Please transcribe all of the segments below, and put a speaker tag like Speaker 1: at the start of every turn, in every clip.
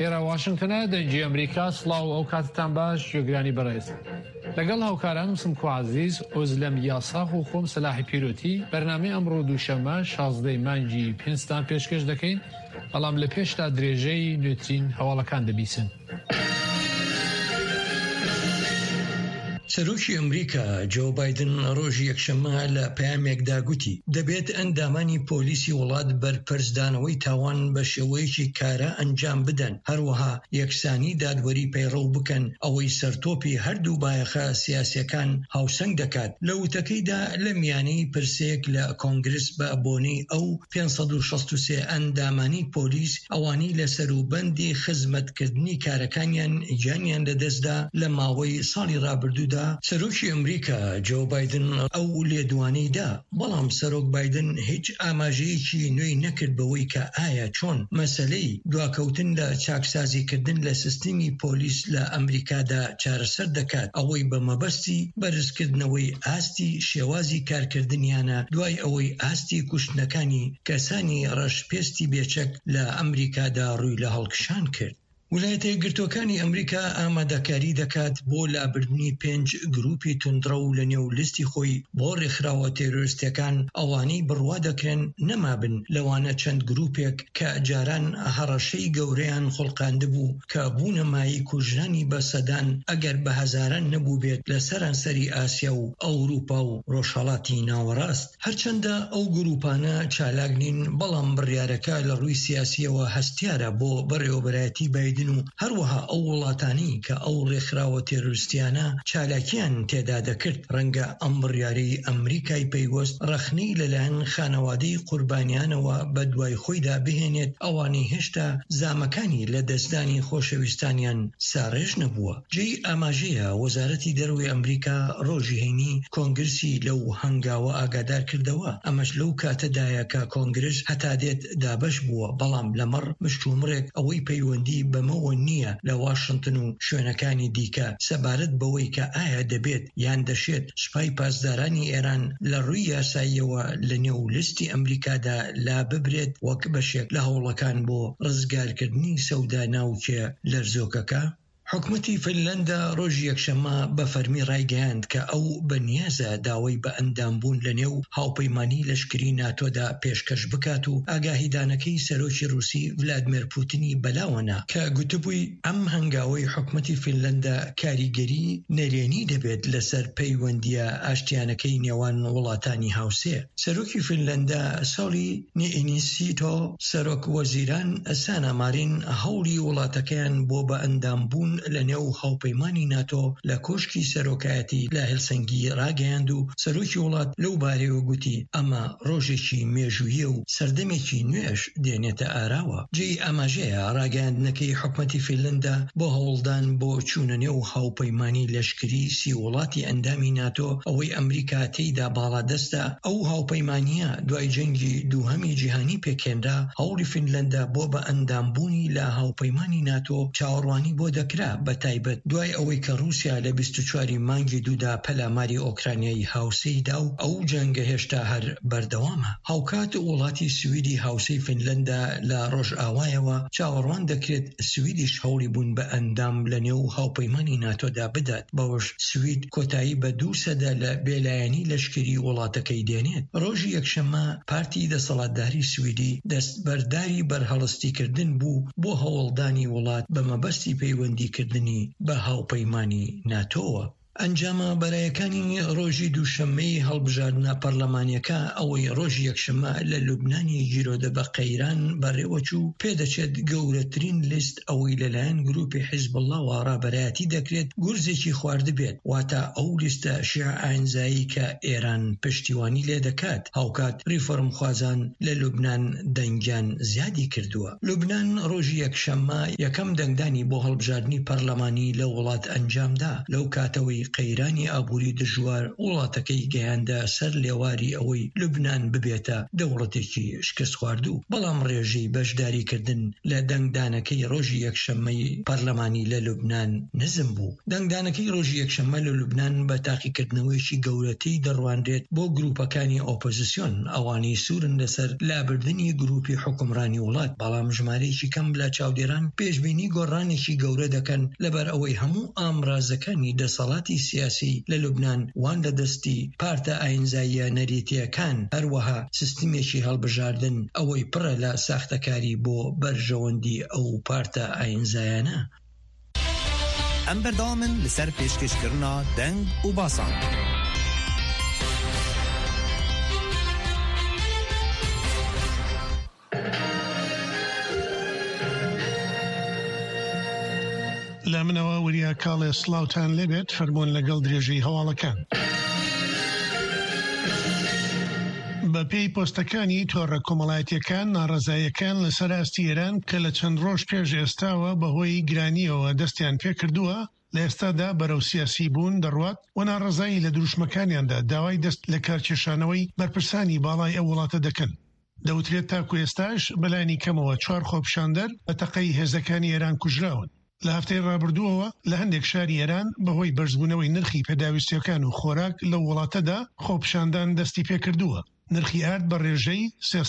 Speaker 1: ئێرە واشنگتنە دەنجی ئەمریکا سڵاو ئەو کاتتان باش گوێگرانی بەڕێز لەگەڵ هاوکارانم سمکوازیز ئۆزلەم یاساخ و خۆم سەلاحی پیرۆتی بەرنامەی ئەمڕۆ دووشەمە 16 مانگی پێنجستان پێشکەش دەکەین بەڵام لە پێشتا درێژەی نوێترین هەواڵەکان دەبیسن.
Speaker 2: سەرۆکی ئەمریکا جۆ بایدن ڕۆژی یەکشەممە لە پەیامێکدا گوتی دەبێت ئەندامانی پۆلیسی وڵات بەرپەرزدانەوەی تاوان بە شێوەیەکی کارە ئەنجام بدەن، هەروەها یەکسانی دادوەری پەیڕەو بکەن، ئەوەی سەرتۆپی هەردوو بایەخە سیاسیەکان هاوسەنگ دەکات. لە وتەکەیدا لە میانەی پرسەیەک لە کۆنگرس بە بۆنەی ئەو 563 ئەندامانی پۆلیس ئەوانەی لە سەروبەندی خزمەتکردنی کارەکانیان گیانیان لەدەستدا لە ماوەی ساڵی ڕابردوودا سەرۆکی ئەمریکا جۆ بایدن ئەو لێدوانەیدا، بەڵام سەرۆک بایدن هیچ ئاماژەیەکی نوێی نەکرد بەوەی کە ئایا چۆن مەسەلەی دواکەوتن لە چاکسازیکردن لە سیستمی پۆلیس لە ئەمریکادا چارەسەر دەکات، ئەوەی بە مەبەستی بەرزکردنەوەی ئاستی شێوازی کارکردنیانە دوای ئەوەی ئاستی کوشتنەکانی کەسانی ڕەشپێستی بێچەک لە ئەمریکادا ڕووی لە هەڵکشان کرد. ویلایەتە یەکگرتووەکانی ئەمریکا ئامادەکاری دەکات بۆ لابردنی 5 گروپی توندڕە و لە نێو لیستی خۆی بۆ ڕێکخراوە تێرۆریستەکان ئەوانەی بڕوا دەکرێن نەمابن لەوانە چەند گروپێک کە جاران هەڕەشەی گەورەیان خوڵقاندبوو کە بوونەمایی کوژرانی بەسەدان ئەگەر بە هەزاران نەبوو بێت لە سەرانسەری ئاسیا و ئەوروپا و ڕۆژهەڵاتی ناوەڕاست. هەرچەندە ئەو گروپانە چالاک نین، بەڵام بڕیارەکە لە ڕووی سیاسیەوە هەستیارە بۆ بەڕێوەبەرایەتی بایدن و هەروەها ئەو وڵاتانی کە ئەو ڕێکخراوە تێرۆریستیانە چالاکیان تێدا دەکرد ڕەنگە ئەم بڕیارەی ئەمریکای پەیوەست ڕەخنەی لەلایەن خانەوادەی قوربانیانەوە بە دوای خۆیدا بهێنێت ئەوانەی هێشتا زامەکانی لە دەستدانی خۆشەویستانیان ساڕێژ نەبووە. جێی ئاماژەیە وەزارەتی دەرەوەی ئەمریکا ڕۆژی هەینی کۆنگرسی لەو هەنگاوە ئاگادار کردەوە، ئەمەش لەو کاتەدایە کە کۆنگرس هەتا دێت دابەش بووە، بەڵام لەمەڕ مشتومڕێک ئەوەی پەیوەندی بەمەوە نییە لە واشنگتن و شوێنەکانی دیکە سەبارەت بەوەی کە ئایا دەبێت یان دەشێت سوپای پاسدارانی ئێران لە ڕووی یاساییەوە لە نێو لیستی ئەمریکادا لا ببرێت وەک بەشێک لە هەوڵەکان بۆ ڕزگارکردنی سەودا ناوچێ لەرزۆکەکە. حکومەتی فنلەندا ڕۆژی یەکشەممە بە فەرمی ڕایگەیاند کە ئەو بەنیازە داوای بە ئەندامبوون لە نێو هاوپەیمانی لەشکری ناتۆدا پێشکەش بکات و ئاگاهیدانەکەی سەرۆکی رووسی ڤلادیمیر پوتینی بەلاوەنا کە گوتبووی ئەم هەنگاوەی حکومەتی فنلەندا کاریگەری نەرێنی دەبێت لەسەر پەیوەندیە ئاشتیانەکەی نێوان وڵاتانی هاوسێ. سەرۆکی فنلەندا ساڵی نیئینیسیتۆ سەرۆک وەزیران ئەسانە مارین هەوڵی وڵاتەکەیان بۆ بە ئەندامبوون لە نێو هاوپەیمانی ناتۆ لە کۆشکی سەرۆکایەتی لە هێلسنگی ڕاگەیاند و سەرۆکی وڵات لەو بارەوە گوتی ئەمە ڕۆژێکی مێژوویە و سەردەمێکی نوێش دێنێتە ئاراوە. جێی ئاماژەیە ڕاگەیاندنەکەی حکومەتی فنلەندا بۆ هەوڵدان بۆ چوونە نێو هاوپەیمانی لەشکری 30 وڵاتی ئەندامی ناتۆ ئەوەی ئەمریکا تێیدا باڵادەستە. ئەو هاوپەیمانیە دوای جەنگی دووهەمی جیهانی پێکهێنرا هەوڵی فنلەندا بۆ بە ئەندامبوونی لە هاوپەیمانی ناتۆ چاوەڕوانی بۆ دەکرا، بە تایبەت دوای ئەوەی کە رووسیا لە 24 مانگی دوودا پەلاماری ئۆکرانیای هاوسەیدا و ئەو جەنگە هێشتا هەر بەردەوامە. هاوکات وڵاتی سویدی هاوسەی فنلەندا لە ڕۆژئاوایەوە چاوەڕوان دەکرێت سویدیش هەوڵی بوون بە ئەندام لە نێو هاوپەیمانی ناتۆدا بدات، بەوەش سوید کۆتایی بە 2% لە بێلایەنی لەشکری وڵاتەکەی دێنێت. ڕۆژی یەکشەممە پارتی دەسەڵاتداری سویدی دەستبەرداری بەرهەڵستیکردن بوو بۆ هەوڵدانی وڵات بە مەبەستی پەیوەندیکردنی بە هاوپەیمانی ناتۆوە. ئەنجامە بەرایەکانی ڕۆژی دووشەممەی هەڵبژاردنە پەرلەمانیەکە ئەوەی ڕۆژی یەکشەممە لە لوبنانی گیرۆدە بە قەیران بەڕێوەچوو پێدەچێت گەورەترین لیست ئەوەی لەلایەن گروپی حیزبڵڵاوە ڕابەرایەتی دەکرێت گورزێکی خواردبێت، واتە ئەو لیستە شیع ئاینزایی کە ئێران پشتیوانی لێ دەکات. هاوکات ریفۆرمخوازان لە لوبنان دەنگیان زیادی کردووە. لوبنان ڕۆژی یەکشەممە یەکەم دەنگدانی بۆ هەڵبژاردننی پەرلەمانی لە وڵات ئەنجامدا، لەو کاتەوەی ڕێگەی قەیرانی ئابووری دژوار وڵاتەکەی گەیاندا سەر لێواری ئەوەی لوبنان ببێتە دەوڵەتێکی شکست خواردوو. بەڵام ڕێژەی بەشداریکردن لە دەنگدانەکەی ڕۆژی یەکشەممەی پەرلەمانی لە لوبنان نزم بوو. دەنگدانەکەی ڕۆژی یەکشەممە لە لوبنان بە تاقیکردنەوەیکی گەورەتەی دەڕواندرێت بۆ گروپەکانی ئۆپۆزیسیۆن ئەوانەی سوورن لەسەر لابردنی گروپی حکومڕانی وڵات. بەڵام ژمارەیەکی کەم لە چاودێران پێشبینی گۆڕانێکی گەورە دەکەن لەبەر ئەوەی هەموو ئامرازەکانی دەسەڵاتی سیاسی لە لوبنان وان لە دەستی پارتە ئاینزاییە نەریتیەکان هەروەها سیستمێکی هەڵبژاردن ئەوەی پڕە لە ساختەکاری بۆ بەرژەوەندی ئەو پارتە ئاینزایانە.
Speaker 3: ئەم بەردەوامن لەسەر پێشکەشکردنا دەنگ و باسان.
Speaker 4: لە منەوە وریا کاڵێ سلااوان لێبێت فەرمۆن لەگەڵ درێژەی هەواڵەکان. بە پێی پۆستەکانی تۆڕە کۆمەڵایەتیەکان ناڕەزاییەکان لەسەر ئاستی ئێران کە لە چەند ڕۆژ پێش ئێستاوە بەهۆی گرانیەوە دەستیان پێ کردووە لە ئێستادا بەرەو سیاسی بوون دەڕوات و ناڕەزایی لە دروشمەکانیاندا داوای دەست لە کارکێشانەوەی بەرپرسانی باڵای ئەو وڵاتە دەکەن. دەوترێت تاکو ئێستاش بەلانی کەمەوە 4 خۆپشاندەر بە تەقەی هێزەکانی ئێران کوژراون. لە هەفتەی ڕابردووەوە لە هەندێک شاری ئێران بەهۆی بەرزبوونەوەی نرخی پێداویستیەکان و خۆراک لە وڵاتەدا خۆپشاندان دەستی پێکردووە. نرخی ئارد بە ڕێژەی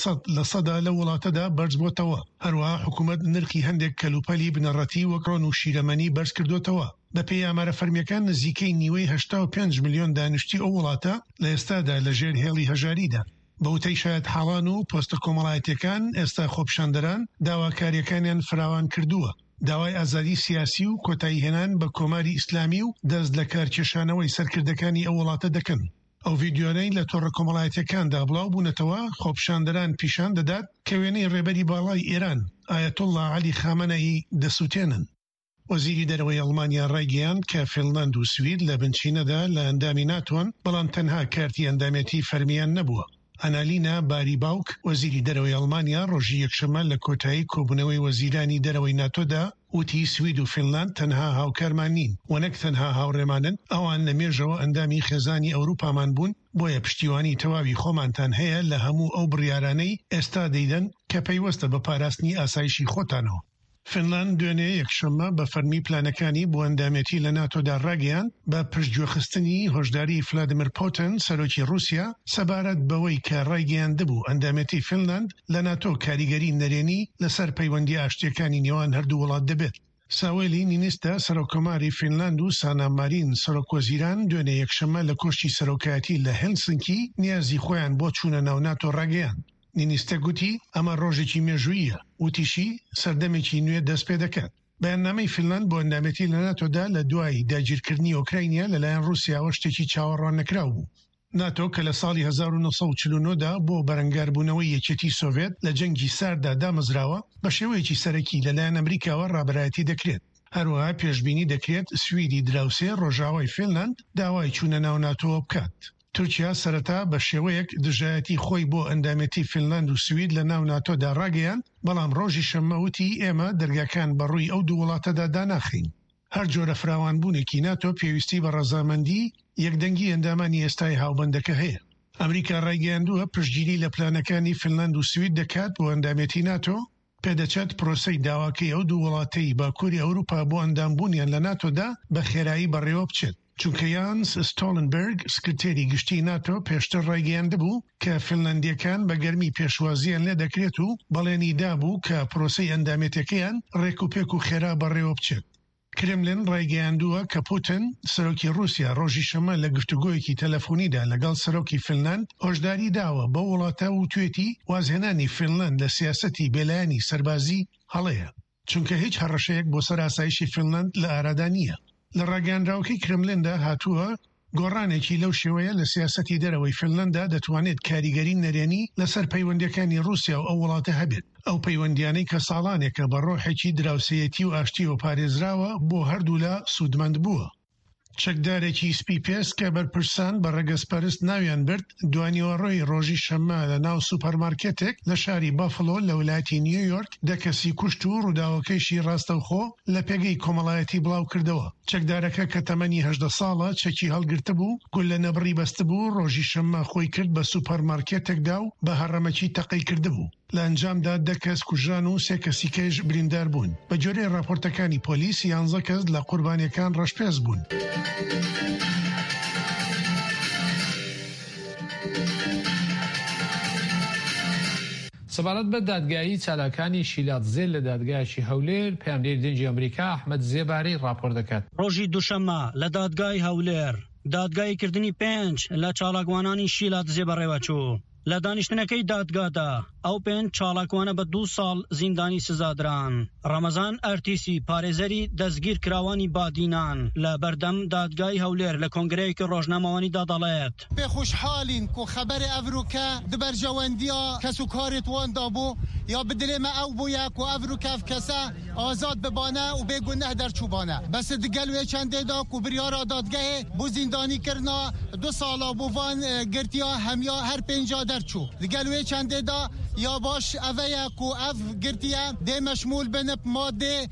Speaker 4: 300% لە وڵاتەدا بەرز بۆتەوە. هەروەها حکوومەت نرخی هەندێک کەلوپەلی بنەڕەتی وەکڕۆن و شیرەمەنی بەرز کردوتەوە. بە پێی ئامارە فەرمیەکان نزیکەی نیوەی 85 ملیۆن دانیشتی ئەو وڵاتە لە ئێستادا لە ژێر هێڵی هەژاریدا. بەوتەی شایەت حاڵان و پۆستە کۆمەڵایەتیەکان ئێستا خۆپشاندەران داواکاریەکانیان فراوان کردووە. داوای ئازادی سیاسی و کۆتایی هێنان بە کۆماری ئیسلامی و دەست لە کارکێشانەوەی سەرکردەکانی ئەو وڵاتە دەکەن. ئەو ڤیدیۆنەی لە تۆڕە کۆمەڵایەتیەکاندا بڵاو بوونەتەوە خۆپشاندەران پیشان دەدات کە وێنەی ڕێبەری باڵای ئێران ئایەتوڵڵا عەلی خامنەئی دەسووتێنن. وەزیری دەرەوەی ئەڵمانیا ڕایگەیاند کە فینلاند و سوید لە بنچینەدا لە ئەندامی ناتوان بەڵام تەنها کارتی ئەندامەتی فەرمیان نەبووە. ئەنالینا باری باوک وەزیری دەرەوەی ئەڵمانیا ڕۆژی یەکشەممە لە کۆتایی کۆبوونەوەی وەزیرانی دەرەوەی ناتۆدا وتی سوید و فینلاند تەنها هاوکارمان نین و نەک تەنها هاوڕێمانن، ئەوان لەمێژەوە ئەندامی خێزانی ئەوروپامان بوون، بۆیە پشتیوانی تەواوی خۆمانتان هەیە لە هەموو ئەو بڕیارانەی ئێستا دەیدەن کە پەیوەستە بە پاراستنی ئاسایشی خۆتانەوە. فینلاند دوێنێ یەکشەممە بە فەرمی پلانەکانی بۆ ئەندامەتی لە ناتۆدا ڕاگەیان بە پشتگوێخستنی هۆشداری ڤلادیمیر پوتین سەرۆکی رووسیا سەبارەت بەوەی کە ڕایگەیاندبوو ئەندامەتی فینلاند لە ناتۆ کاریگەری نەرێنی لەسەر پەیوەندی ئاشتیەکانی نێوان هەردوو وڵات دەبێت. ساوێلی نینیستە سەرۆکۆماری فینلاند و سانا مارین سەرۆکوەزیران دوێنێ یەکشەممە لە کۆشتی سەرۆکایەتی لە هێلسنکی نیازی خۆیان بۆ چوونە ناو ناتۆ ڕاگەیان. نینیستە گوتی ئەمە ڕۆژێکی مێژوویە، وتیشی سەردەمێکی نوێ دەست پێ دەکات. بەیاننامەی فینلاند بۆ ئەندامەتی لە ناتۆدا لە دوای داگیرکردنی ئۆکراینیا لەلایەن رووسیاوە شتێکی چاوەڕوان نەکراو بوو. ناتۆ کە لە ساڵی 1949دا بۆ بەرەنگاربوونەوەی یەکێتی سۆڤێت لە جەنگی ساردا دامەزراوە بە شێوەیەکی سەرەکی لەلایەن ئەمریکاوە ڕابەرایەتی دەکرێت. هەروەها پێشبینی دەکرێت سویدی دراوسێ ڕۆژاوای فینلاند داوای چوونە ناو ناتۆوە بکات. تورکیا سەرەتا بە شێوەیەک دژایەتی خۆی بۆ ئەندامەتی فینلاند و سوید لە ناو ناتۆدا ڕاگەیان، بەڵام ڕۆژی شەممە وتی ئێمە دەرگاکان بەڕووی ئەو دوو وڵاتەدا داناخین. هەر جۆرە فراوانبوونێکی ناتۆ پێویستی بە ڕەزامەندی یەکدەنگی ئەندامانی ئێستای هاوبەندەکە هەیە. ئەمریکا ڕایگەیاندووە پشتگیری لە پلانەکانی فینلاند و سوید دەکات بۆ ئەندامەتی ناتۆ، پێدەچێت پرۆسەی داواکەی ئەو دوو وڵاتەی باکووری ئەوروپا بۆ ئەندامبوونیان لە ناتۆدا بە خێرایی بەڕێوە بچێت. چونکە یانس ستۆلنبەرگ سکرتێری گشتی ناتۆ پێشتر ڕایگەیاندبوو کە فینلاندیەکان بە گەرمی پێشوازیان لێ دەکرێت و بەڵێنی دابوو کە پرۆسەی ئەندامەتەکەیان ڕێک و پێک و خێرا بەڕێوە بچێت. کرملین ڕایگەیاندووە کە پوتین سەرۆکی رووسیا ڕۆژی شەمە لە گفتوگۆیەکی تەلەفۆنیدا لەگەڵ سەرۆکی فینلاند هۆشداری داوە بە وڵاتە و توێتی وازهێنانی فینلاند لە سیاسەتی بێلایانی سەربازی هەڵەیە، چونکە هیچ هەڕەشەیەک بۆ سەر ئاسایشی فینلاند لە ئارادا نییە. لە ڕاگەاندراوەکەی کرملیندا هاتووە گۆڕانێکی لەو شێوەیە لە سیاسەتی دەرەوەی فینلاندا دەتوانێت کاریگەری نەرێنی لەسەر پەیوەندیەکانی رووسیا و ئەو وڵاتە هەبێت. ئەو پەیوەندیانەی کە ساڵانێکە بە ڕۆحێکی دراوسەیەتی و ئاشتی و پارێزراوە بۆ هەردوو لە سوودمەند بووە. چەکدارێکی سپیپێس کە بەرپرسان بە ڕێگەسپەرست ناویان برد دوانیوەڕۆی ڕۆژی شەممە لە ناو سوپەرمارکێتێک لە شاری بافلۆ لە ویلایەتی نیویۆرک دەکەسی کوشت و ڕووداوەکەیشی ڕاستەوخۆ لە پێگەی کۆمەڵایەتی بڵاو کردەوە. چەکدارەکە کە تەمەنی 18 ساڵە چەکی هەڵگرتە بوو گول لە نەبڕی بەستە بوو ڕۆژی شەممە خۆی کرد بە سوپەرمارکێتێکدا و بە هەڕەمەکی تەقەی کردبوو. لە ئەنجامدا 10 کەس کوژران و 3 کەسی کەش بریندار بوون. بە جۆرەی راپۆرتەکانی پۆلیس 11 کەس لە قوربانیەکان ڕەشپێز بوون.
Speaker 1: سەبارەت بە دادگایی چالاکانی شیلات زێل لە دادگایەکی هەولێر پەیامدەری دەنگی ئەمریکا ئەحمەد زێباری راپۆر دەکات.
Speaker 5: ڕۆژی دووشەممە لە دادگای هەولێر دادگایکردنی 5 لە چالاکوانانی شیلات زێ بەڕێوەچوو. لە دانیشتنەکەی دادگادا ئەو 5 چالاکوانە بە 2 ساڵ زیندانی سزادران. ڕەمەزان ئەرتیسی پارێزەری دەستگیر کراوانی بادینان لە بەردەم دادگای هەولێر لە کۆنگرەیەکی ڕۆژنامەوانیدا دەڵێت
Speaker 6: پێخۆشحاڵین کو خەبەرێ ئەڤروکە دبەرجەوەندیە کەس و کارێت واندا بوو یا بدلێمە ئەو بووە کو ئەڤروکەف کەسە ئازاد ببانە و بێگونەه دەرچوبانە بەس دگەلوێ چەندێدا کو بریارە دادگەهێ بۆ زیندانی کردنا 2 ساڵا بووان گرتیا هەمیا هەر 5 دەرچوو دگەلوێ چەندێدا یا باش اویا کو اف گرتیه ده مشمول بنب ماده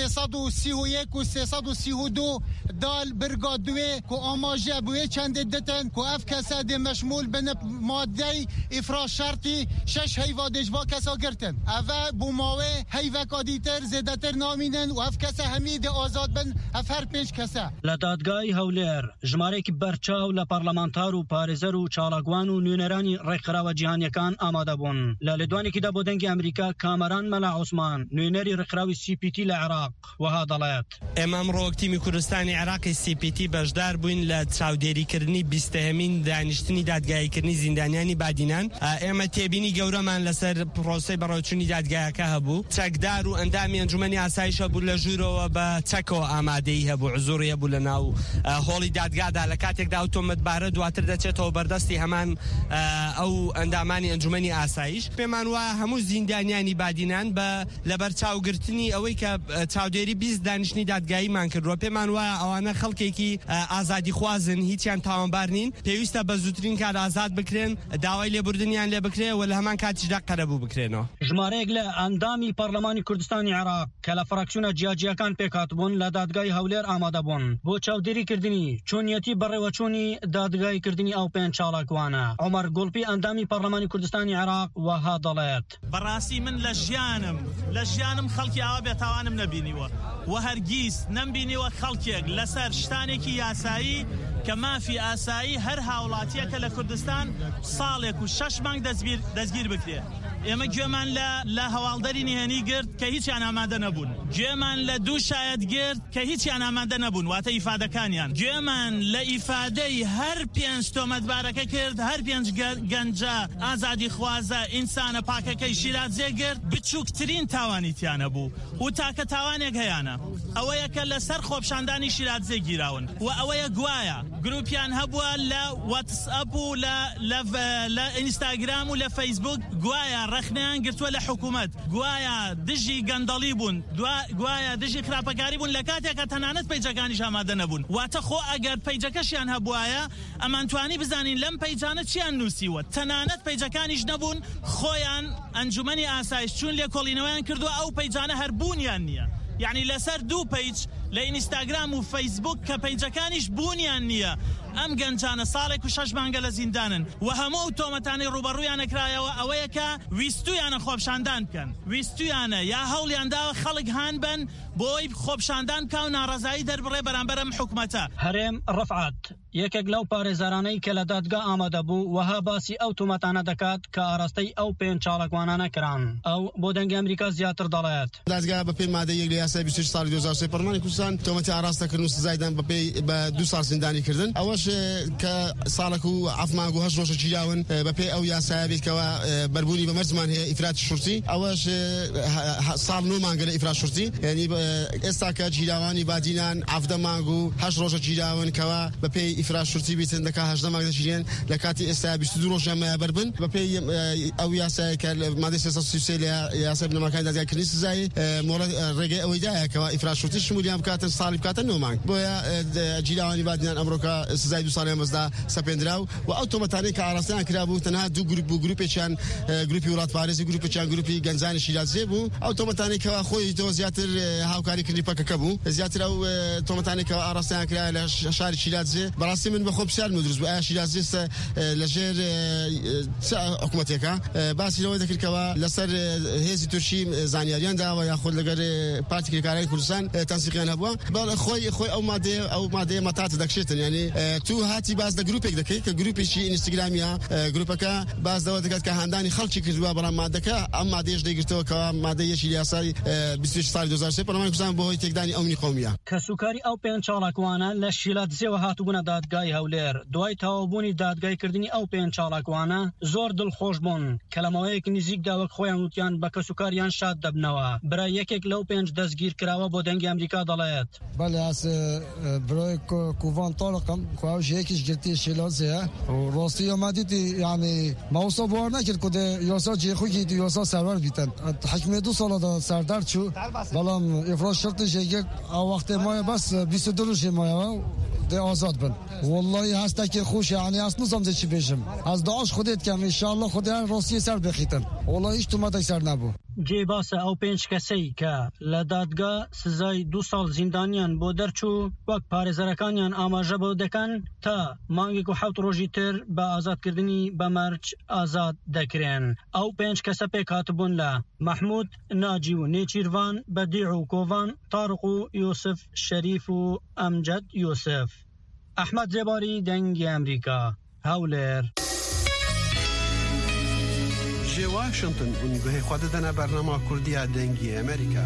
Speaker 6: 331 و 332 دال برگادوی کو آماجه بوی چند دتن کو اف کسا ده مشمول بنب ماده افرا شرطی 6 هیوا دجوا کسا گرتن اوه بوماوه هیوا کادیتر زیدتر نامینن و اف کسا همید آزاد بن اف هر 5 کسا
Speaker 5: لدادگای هولیر ژمارەیەکی بەرچاو لە پەرلەمانتار و پارێزەر و چالاکوان و نوێنەرانی ڕێکخراوە جیهانیەکان ئامادە بوون. لە لێدوانێکیدا بۆ دەنگی ئەمریکا کامەران مەلا عوسمان نوێنەری ڕێکخراوی CPT لە عێراق وەها دەڵێت
Speaker 7: ئێمە ئەمڕۆ تیمی کوردستانی عێراقی CPT بەشدار بووین لە چاودێریکردنی 20هەمین دانیشتنی دادگاییکردنی زیندانیانی بادینان. ئێمە تێبینی گەورەمان لەسەر پرۆسەی بەڕێوەچوونی دادگایەکە هەبوو. چەکدار و ئەندامی ئەنجومەنی ئاسایش هەبوو لە ژوورەوە بە چەکەوە ئامادەی هەبوو عزوڕی هەبوو لە ناو هۆڵی دادگادا لە کاتێکدا ئۆتۆمەتبارە دواتر دەچێتەوە بەردەستی هەمان ئەو ئەندامانی ئەنجومەنی ئاسایش. پێمان وایە هەموو زیندانیانی بادینان بە لەبەر چاوگرتنی ئەوەی کە چاودێری 20 دانیشتنی دادگاییمان کردووە پێمان وایە ئەوانە خەڵکێکی ئازادی خوازن هیچیان تاوانبار نین پێویستە بە زووترین کات ئازاد بکرێن داوای لێبوردنیان لێ بکرێ و لە هەمان کاتیشدا قەرەبوو بکرێنەوە.
Speaker 5: ژمارەیەک لە ئەندامی پەرلەمانی کوردستانی عێراق کە لە فراکسیۆنە جیاجیەکان پێکهاتبوون لە دادگای هەولێر ئامادە بوون بۆ چاودێریکردنی چۆنیەتی بەڕێوەچوونی دادگاییکردنی ئەو 5 چالاکوانە. عومەر گوڵپی ئەندامی پەرلەمانی کوردستانی عێراق وەها دەڵێت
Speaker 8: بەڕاستی من لە ژیانم خەڵکی ئاوا بێتاوانم نەبینیوە و هەرگیز نەمبینیوە خەڵکێک لەسەر شتانێکی یاسایی کە مافی ئاسایی هەر هاوڵاتیەکە لە کوردستان ساڵێک و 6 مانگ دەستگیر بکرێ. ئێمە گوێمان لە هەواڵدەری نهێنی گرت کە هیچیان ئامادە نەبوون. گوێمان لە 2 شایەت گرت کە هیچیان ئامادە نەبوون واتە ئیفادەکانیان. گوێمان لە ئیفادەی هەر 5 تۆمەتبارەکە کرد هەر 5 گەنجە ئازادی خوازە ئینسانە پاکەکەی شیرازێ گرت بچووکترین تاوانیتیانە بوو و تاکە تاوانێک هەیەە ئەوەیە کە لەسەر خۆپشاندانی شیرازێ گیراون و ئەوەیە گوایە گروپیان هەبووە لە واتسئەپ و لە ئینستاگرام و لە فەیسبوک گوایە ڕەخنەیان گرتووە لە حکوومەت گوایە دژی گەندەڵی بوون گوایە دژی خراپەکاری بوون لە کاتێکە تەنانەت پەیجەکانیش ئامادە نەبوون واتە خۆ ئەگەر پەیجەکەشیان هەبوایە ئەمانتوانی بزانین لەم پەیجانە چیان نووسیوە تەنانەت پەیجەکانیش نەبوون خۆیان ئەنجومەنی ئاسایش چوون لێکۆڵینەوەیان کردووە ئەو پەیجانە هەر بوونیان نییە. یعنی لەسەر 2 پەیج لە ئینستاگرام و فەیسبوک کە پەیجەکانیش بوونیان نییە ئەم گەنجانە ساڵێک و 6 مانگە لە زیندانن و هەموو تۆمەتانی ڕوبەڕوویانە کرایەوە ئەوەیە کە ویستویانە خۆپشاندان بکەن ویستویانە یا هەوڵیان داوە خەڵک هان بن بۆی خۆپشاندان بکە و ناڕەزایی دەربڕێ بەرامبەر ئەم حکومەتە.
Speaker 5: هەرێم ڕەفعات یەکێک لەو پارێزارانەی کە لە دادگا ئامادە بوو وەها باسی ئەو تۆمەتانە دەکات کە ئاراستەی ئەو 5 چالاکوانانە کران. ئەو بۆ دەنگی ئەمریکا زیاتر دەڵێت
Speaker 9: دادگا بەپێی مادەی 1 لە یاسای 26 ساڵی 2003 پەرلەمانی کوردستان تۆمەتی ئاراستەکردن و سزایدان بە 2 ساڵ زیندانی کردن ئەوەش کە ساڵێک و 7 مانگ و 8 ڕۆژە گیراون بەپێی ئەو یاسایە بێتکەوە بەربوونی بە مەرجمان هەیە ئیفراتی شورتی ئەوەش ساڵ 9 مانگە لە ئیفرات شورتی یعنی ئێستا کە گیراوانی بادینان 7 مانگ و 8 ڕۆژە گیراون کەوا بەپێی ئیفراشورتی بیتن دەکا هەژدە مانگ دەژێن لە کاتی ئێستا 22 ڕۆژیان مایابەر بن بەپێی ئەو یاسای کە مادەی 333 لە یاسای بنەماکانی دادگایکردنی سزایی مۆڵەت ڕێگەی ئەوەی دایەکەوە ئیفراشورتی شمولیان بکاتن ساڵی بکاتن 9 مانگ بۆیە جیلاوانی بادیان ئەمڕۆکە سزای 2 ساڵی مەزدا سەپێنراو و ئەو تۆمەتانەی کە ئاراستیان کرابوو تەنها دوو گروپ بوو گروپێکیان گروپی وڵاتپارێزی گروپێکیان گروپی گەنجانی شیرازێ بوو ئەو تۆمەتانەی کەوا خۆی تۆ زیاتر هاوکاریکردنی پەکەکە بوو زیاتر ئەو تۆمەتانەی کەوا ئاراستیان کرا لە شاری شیرازێ بەڕاستی من بەخۆ پرسیار دروست بوو ئایا شیرازێ لەژێر حکوومەتێکە باسی لەوەی دەکردکەوە لەسەر هێزی تورکی زانیاریان داوە یاخود لەگەر پارتی کرێکارەی کوردستان تەنسیقیان هەبووە بەڵێ خۆی ئەو مادەیە مەتاتە دەکشێتن یعنی تو هاتی باز دە گروپێک دەکەی کە گروپێکی ئینستاگرامیە گروپەکە باز دەوە دەکات کە هەندانی خەڵکی کردووە بەڵام مادەکە ئەم مادەیەش دەیگرتەوە کەوا مادەیەکی یاسای 26 ساڵی 2003 پەرلەمانی کوردستان بۆ هۆی تێکدانی ئەمنی قەومیە
Speaker 5: کەسوکاری ئەو پێنج چاڵاکوانە لە شیلاتزێوە هاتوبوونە دادگای هەولێر دوای تەواوبوونی دادگایکردنی ئەو پێنج چاڵاکوانە زۆر دڵخۆش بوون کە لەماوەیەکی نزیک داوەک خۆیان وتیان بە کەسوکاریان شاد دەبنەوە برای یەکێک لەو پێنج دەستگیر کراوە بۆ دەنگی ئەمریکا دەڵێت
Speaker 10: بەڵێ ئاس برای کوڤان تاڵقم خواهش یەکیش گرتی شیلاتزێ و ڕاستی ئەمادیتی یعنی ماوسا باوەڕ نەکرد کە یاسا جێخۆیی یاسا سەروەر بیتن حکمێ 2 ساڵە سەردار چوو بەڵام ئیفراز شرطش یەک ئەو وەختێ مایە بەس 22 ڕۆژێ مایەوە دێ ئازاد بن والله هەستێکی خوش یعنی ئەس نزانم چی بێژم ئەس داعش خودت کەم ئینشاءالله خودیان ڕاستی سەر بخیتن والله هیچ تومەتێک سەر نەبوو
Speaker 5: جێباسە ئەو پێنج کەسەی کە لە دادگا سزای 2 ساڵ زیندانیان بۆ دەرچوو وەک پارێزەرەکانیان ئاماژە بۆ دەکەن تا مانگێک و 7 ڕۆژی تر بە ئازادکردنی بە مەرج ئازاد دەکرێن ئەو پێنج کەسە پێک هاتبوون لە محمود ناجی و نێچیروان بەدیع و کۆڤان تارق و یوسف شەریف و ئەمجەد یوسف ئەحمەد جێباری دەنگی ئەمریکا هەولێر
Speaker 11: جێ واشنگتن بونگوهی خوا دەدەنە بەرنامە کوردیە دەنگی ئەمریکا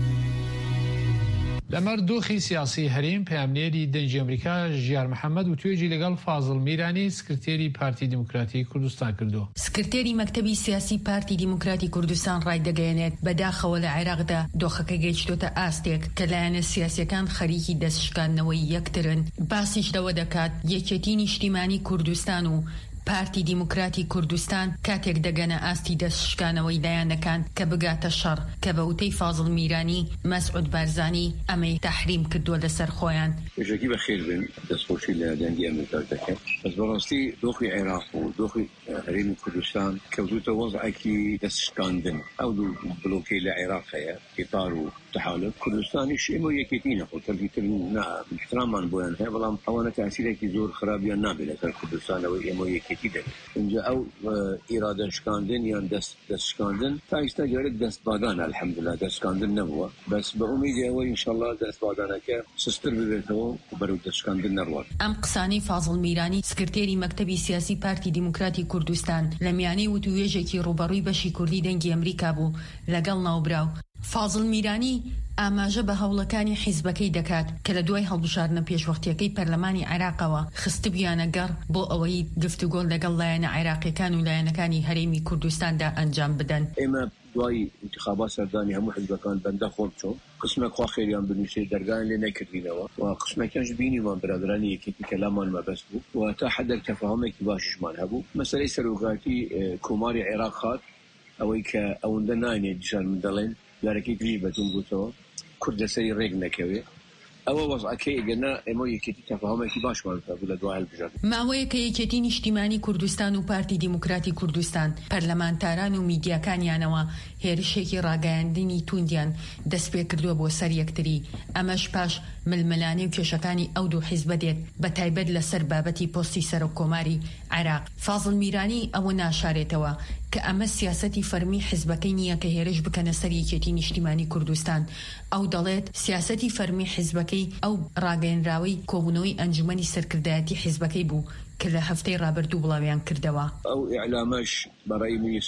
Speaker 1: لەمەەر دۆخی سیاسی هەریم پامنێری دەنگی ئەمریکا ژیار محەممەد و توێژی لەگەڵ فازڵ میرانی سکرتێری پارتی دیموکراتی کوردستان کردو.
Speaker 12: سکرتێری مەکتەبی سیاسی پارتی دیموکراتی کوردستان ڕای دەگەیەنێت بەداخەوە لە عێراقدا دۆخەکە گەیشتۆتە ئاستێک کە لایەنە سیاسیەکان خەریکی دەستشکاندنەوەی یەکترن باسیش لەوە دەکات یەکێتی نیشتیمانی کوردستان و پارتی دیموکراتی کوردستان کاتێک دەگەنە ئاستی دەستشکانەوەی لایەنەکان کە بگاتە شەڕ کە بە وتەی فازڵ میرانی مەسعود بارزانی ئەمەی تەحریم کردووە لەسەر خۆیان.
Speaker 13: وێژەکی بەخێر بن دەستخۆشی لە دەنگی ئەمریکا دەکەن بەس بەڕاستی دۆخی عێراق و دۆخی هەرێمی کوردستان کەوتوتە وەزعێکی دەستشکاندن ئەو دوو بلۆکەی لە عێراق هەیە ئیتار و تحالف کوردستانیش ئێمە یەکێتی نەخۆ تەرکیکردن احترامان بۆیان هەیە بەڵام ئەوانە تاسیرێکی زۆر خراپیان نابێت لەسەر کوردستانەوەی ئێمە یەکێتی دەبێت اینجا ئەو ئیرادە شکاندن یان دەستشکاندن تا ئێستا جارێک دەستبادانە الحەمدوللا دەستشکاندن نەبووە بەس بە ئومیدی ئەوەی ئینشاءالله دەستبادانەکە سستر ببێتەوە و بەرەو دەستشکاندن نەڕوات.
Speaker 12: ئەم قسانەی فازڵ میرانی سکرتێری مەکتەبی سیاسی پارتی دیموکراتی کوردستان لە میانەی وتوێژێکی ڕوبەڕووی بەشی کوردی دەنگی ئەمریکا بوو لەگەڵ ناوبراو. فازڵ میرانی ئاماژە بە هەوڵەکانی حیزبەکەی دەکات کە لە دوای هەڵبژاردنە پێشوەختیەکەی پەرلەمانی عێراقەوە خستبیانە گەڕ بۆ ئەوەی گفتوگۆ لەگەڵ لایەنە عێراقیەکان و لایەنەکانی هەرێمی کوردستاندا ئەنجام بدەن.
Speaker 13: ئێمە دوای انتخابات سەردانی هەموو حیزبەکان بەندە خۆم چۆن قسمێک خوا خێریان بنووسێ دەرگایان لێ نەکردینەوە و قسمێکیانش بینیمان برادرانی یەکێتی کەلامان مەبەست بوو و تا حدێک تەفاهمێکی باشیشمان هەبوو مەسەلەی سەرۆکاتی کۆماری عێراق خات ئەوەی کە ئەوەندە ناینێت دیسان من دەڵێن یارەکەی گری بەتون بووتەوە کورد لەسەری ڕێک نەکەوێ ئەوە وەزعەکەی ئەگەنا ئێمە یەکێتی تەفاهمێکی باشمان هەبوو لە دوای هەڵبژاردن.
Speaker 12: ماوەیە کە یەکێتی نیشتیمانی کوردستان و پارتی دیموکراتی کوردستان پەرلەمانتاران و میدیاکانیانەوە هێرشێکی ڕاگەیاندنی توندیان دەست پێ کردووە بۆ سەر یەکتری ئەمەش پاش ململانەی و کێشەکانی ئەو دوو حیزبە دێت بە تایبەت لەسەر بابەتی پۆستی سەرۆک کۆماری عێراق. فازڵ میرانی ئەوە ناشارێتەوە کە ئەمە سیاسەتی فەرمی حیزبەکەی نییە کە هێرش بکەنە سەر یەکێتی نیشتیمانی کوردستان. ئەو دەڵێت سیاسەتی فەرمی حیزبەکەی ئەو ڕاگەیەنراوەی کۆبوونەوەی ئەنجومەنی سەرکردایەتی حیزبەکەی بوو کە لە هەفتەی ڕابردوو بڵاویان کردەوە.
Speaker 13: ئەو ئیعلامەش بەڕێی منیش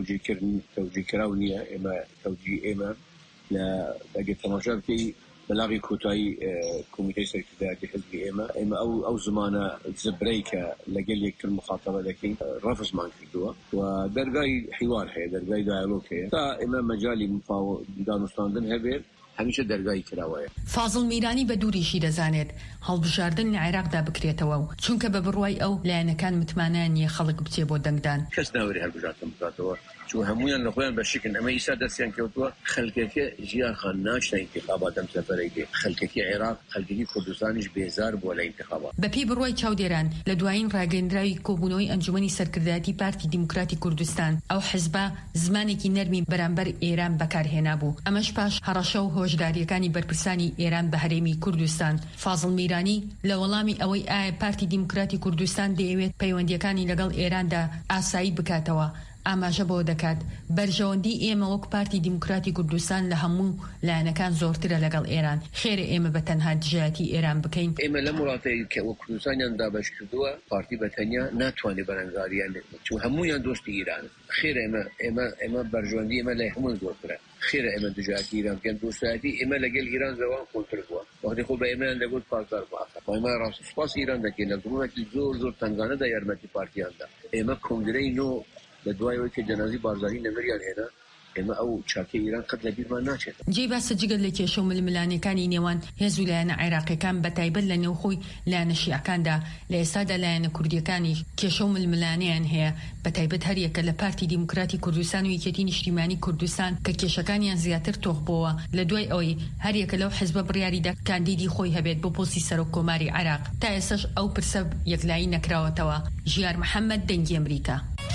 Speaker 13: تەوجیهکراو نییە ئێمە تەوجیه ئێمە لە ئەگەر تەماشا بکەی بەلاغی کۆتایی کۆمیتەی سەرکردایەتی حیزبی ئێمە ئەو زمانە زبرەی کە لەگەل یەکتر مخاتەبە دەکەین ڕەفزمان کردووە و دەرگای حیوار هەیە دەرگای دایالۆگ هەیە تا ئێمە مەجالی دانوستاندن هەبێت هەمیشە دەرگای کراوەیە.
Speaker 12: فازڵ میرانی بە دووریشی دەزانێت هەڵبژاردن لە عێراقدا بکرێتەوە و چونکە بە بڕوای ئەو لایەنەکان متمانیان نیە خەڵک بچێ بۆ دەنگدان.
Speaker 13: کەس ناوەری هەڵبژاردن بکاتەوە چون هەمویان لە خۆیان بەشکن ئەمە ئیسا دەستیان کەوتووە خەڵکێکە ژیان خان ناچنە ئینتیخابات ئەم سەفەرەیەکی خەڵکێکی عێراق خەڵکێکی کوردستانیش بێزار بووە لە ئینتیخابات.
Speaker 12: بەپێی بڕوای چاودێران لە دوایین ڕاگەندراوی کۆبوونەوەی ئەنجومەنی سەرکردایەتی پارتی دیموکراتی کوردستان ئەو حزبە زمانێکی نەرمی بەرامبەر ئێران بەکارهێنا بوو. ئەمەش پاش هەڕەشە و هۆشداریەکانی بەرپرسانی ئێران بە هەرێمی کوردستان. فازڵ میرانی لە وەڵامی ئەوەی ئایا پارتی دیموکراتی کوردستان دەیەوێت پەیوەندیەکانی لەگەڵ ئێراندا ئاسایی بکاتەوە ئاماژە بۆ دەکات بەرژەوەندی ئێمە وەک پارتی دیموکراتی کوردستان لە هەموو لایەنەکان زۆرترە لەگەڵ ئێران خێرە ئێمە بە تەنها دژایەتی ئێران بکەین.
Speaker 13: ئێمە لە وڵاتەی کە وەک کوردستانیان دابەش کردووە پارتی بەتەنیا ناتوانێت بەرەنگاریان چون هەمویان دۆستی ئیران خێرە ئێمە بەرژەوەندی ئێمە لای هەموو زۆرترە خێرە ئێمە دژایەتی ئیران بکەن دۆستایەتی ئێمە لەگەڵ ئیران زەوان کۆنتر بووە وەختی خۆ بە ئێمەیان دەگوت پاسدار بووە ئێمە ڕاست سوپاس ئیران دەکەین لە گوڵێکی زۆر تەنگانەدا یارمەتی پارتیاندا ئێمە کۆنگرەی نۆ لە دوایەوەی کە جەنازی بارزانی نەمریان هێنا ئێمە ئەو چاکە ئیران قەت لە بیرمان ناچێت.
Speaker 12: جێی باسە جگەر لە کێشە و ململانەکانی نێوان هێز و لایەنە عێراقیەکان بەتایبەت لە نێوخۆی لایەنە شیعەکاندا لە ئێستادا لایەنە کوردیەکانی کێشە و ململانەیان هەیە بەتایبەت هەریەکە لە پارتی دیموکراتی کوردستان و یەکێتی نیشتیمانی کوردستان کە کێشەکانیان زیاتر تۆخ بووە لە دوای ئەوەی هەریەکە لەو حزبە بڕیاریدا کاندیدی خۆی هەبێت بۆ پۆستی سەرۆک کۆماری عێراق تا ئێستاش ئەو پرسە یەکلایی نەکراوەتەوە. ژیار محەممەد دەنگی ئەمریکا.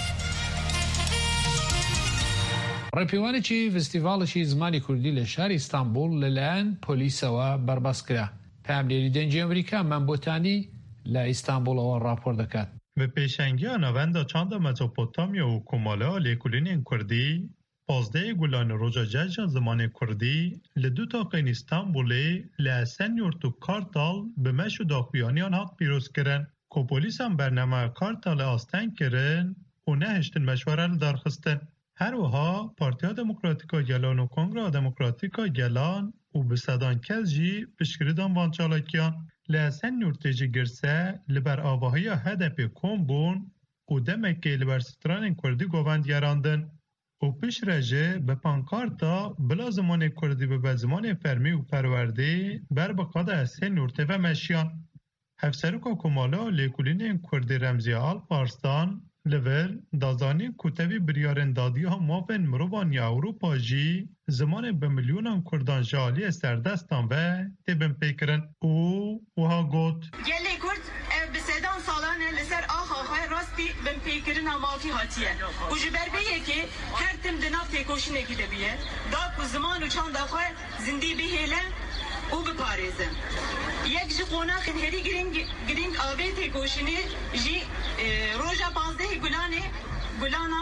Speaker 1: ڕێپێوانێکی فستیڤاڵێکی زمانی کوردی لە شاری ئیستانبول لەلایەن پۆلیسەوە بەربەستکرا. پاملێری دەنگی ئەمریکا مەمبۆتانی لە ئیستانبولەوە راپۆر دەکات.
Speaker 14: بە پێشەنگیە نەڤەندە چاندە مەسۆپۆتامیا و کۆمەڵە لێکولینên کوردی پازدەیە گولان ڕۆژە جەژە زمانی کوردی لە دوو تاقین ئیستانبولê لە سەنیورت و کارتال bi meş û daxuyaniyan hat pîrozkirin ku polîsan bernameya Kartalê asteng kirin û nehiştin meşwere li darxistin. Her wiha Partiya Demokratîka Gelan û Kongra Demokratîka Gelan û bi sedan kes jî piştgiridan van çalakiyan li Sennûrtê jî girse li ber avahiya HDP kom bûn û demekê li ber stranên Kurdî govendiyarandin û piştre jî bi pankarta bila zimanê Kurdî bibe zimanê fermî û perwerdê ber bi qada Sennûrtê ve meşiyan. Hevserûka Komala lêkulînên Kurdî Remziya Alparslan li vir dazanî ku tevî biryarên dadiya mafên mirovan ya Ewropa jî zimanê bi milyonan Kurdan ji aliyê serdestan ve têbin pêkirin û wiha got.
Speaker 15: Gelê Kurd ev bi sedan salan e li ser axa xwe rastî bin pêkirina mafî hatiye û ji ber vê yekê her tim di nav têkoşînekê de bûye da ku ziman û çanda xwe zindî bihêle û biparêzin. Yek ji qonaxên herî girîng avê têkoşînê jî roja 15 gulana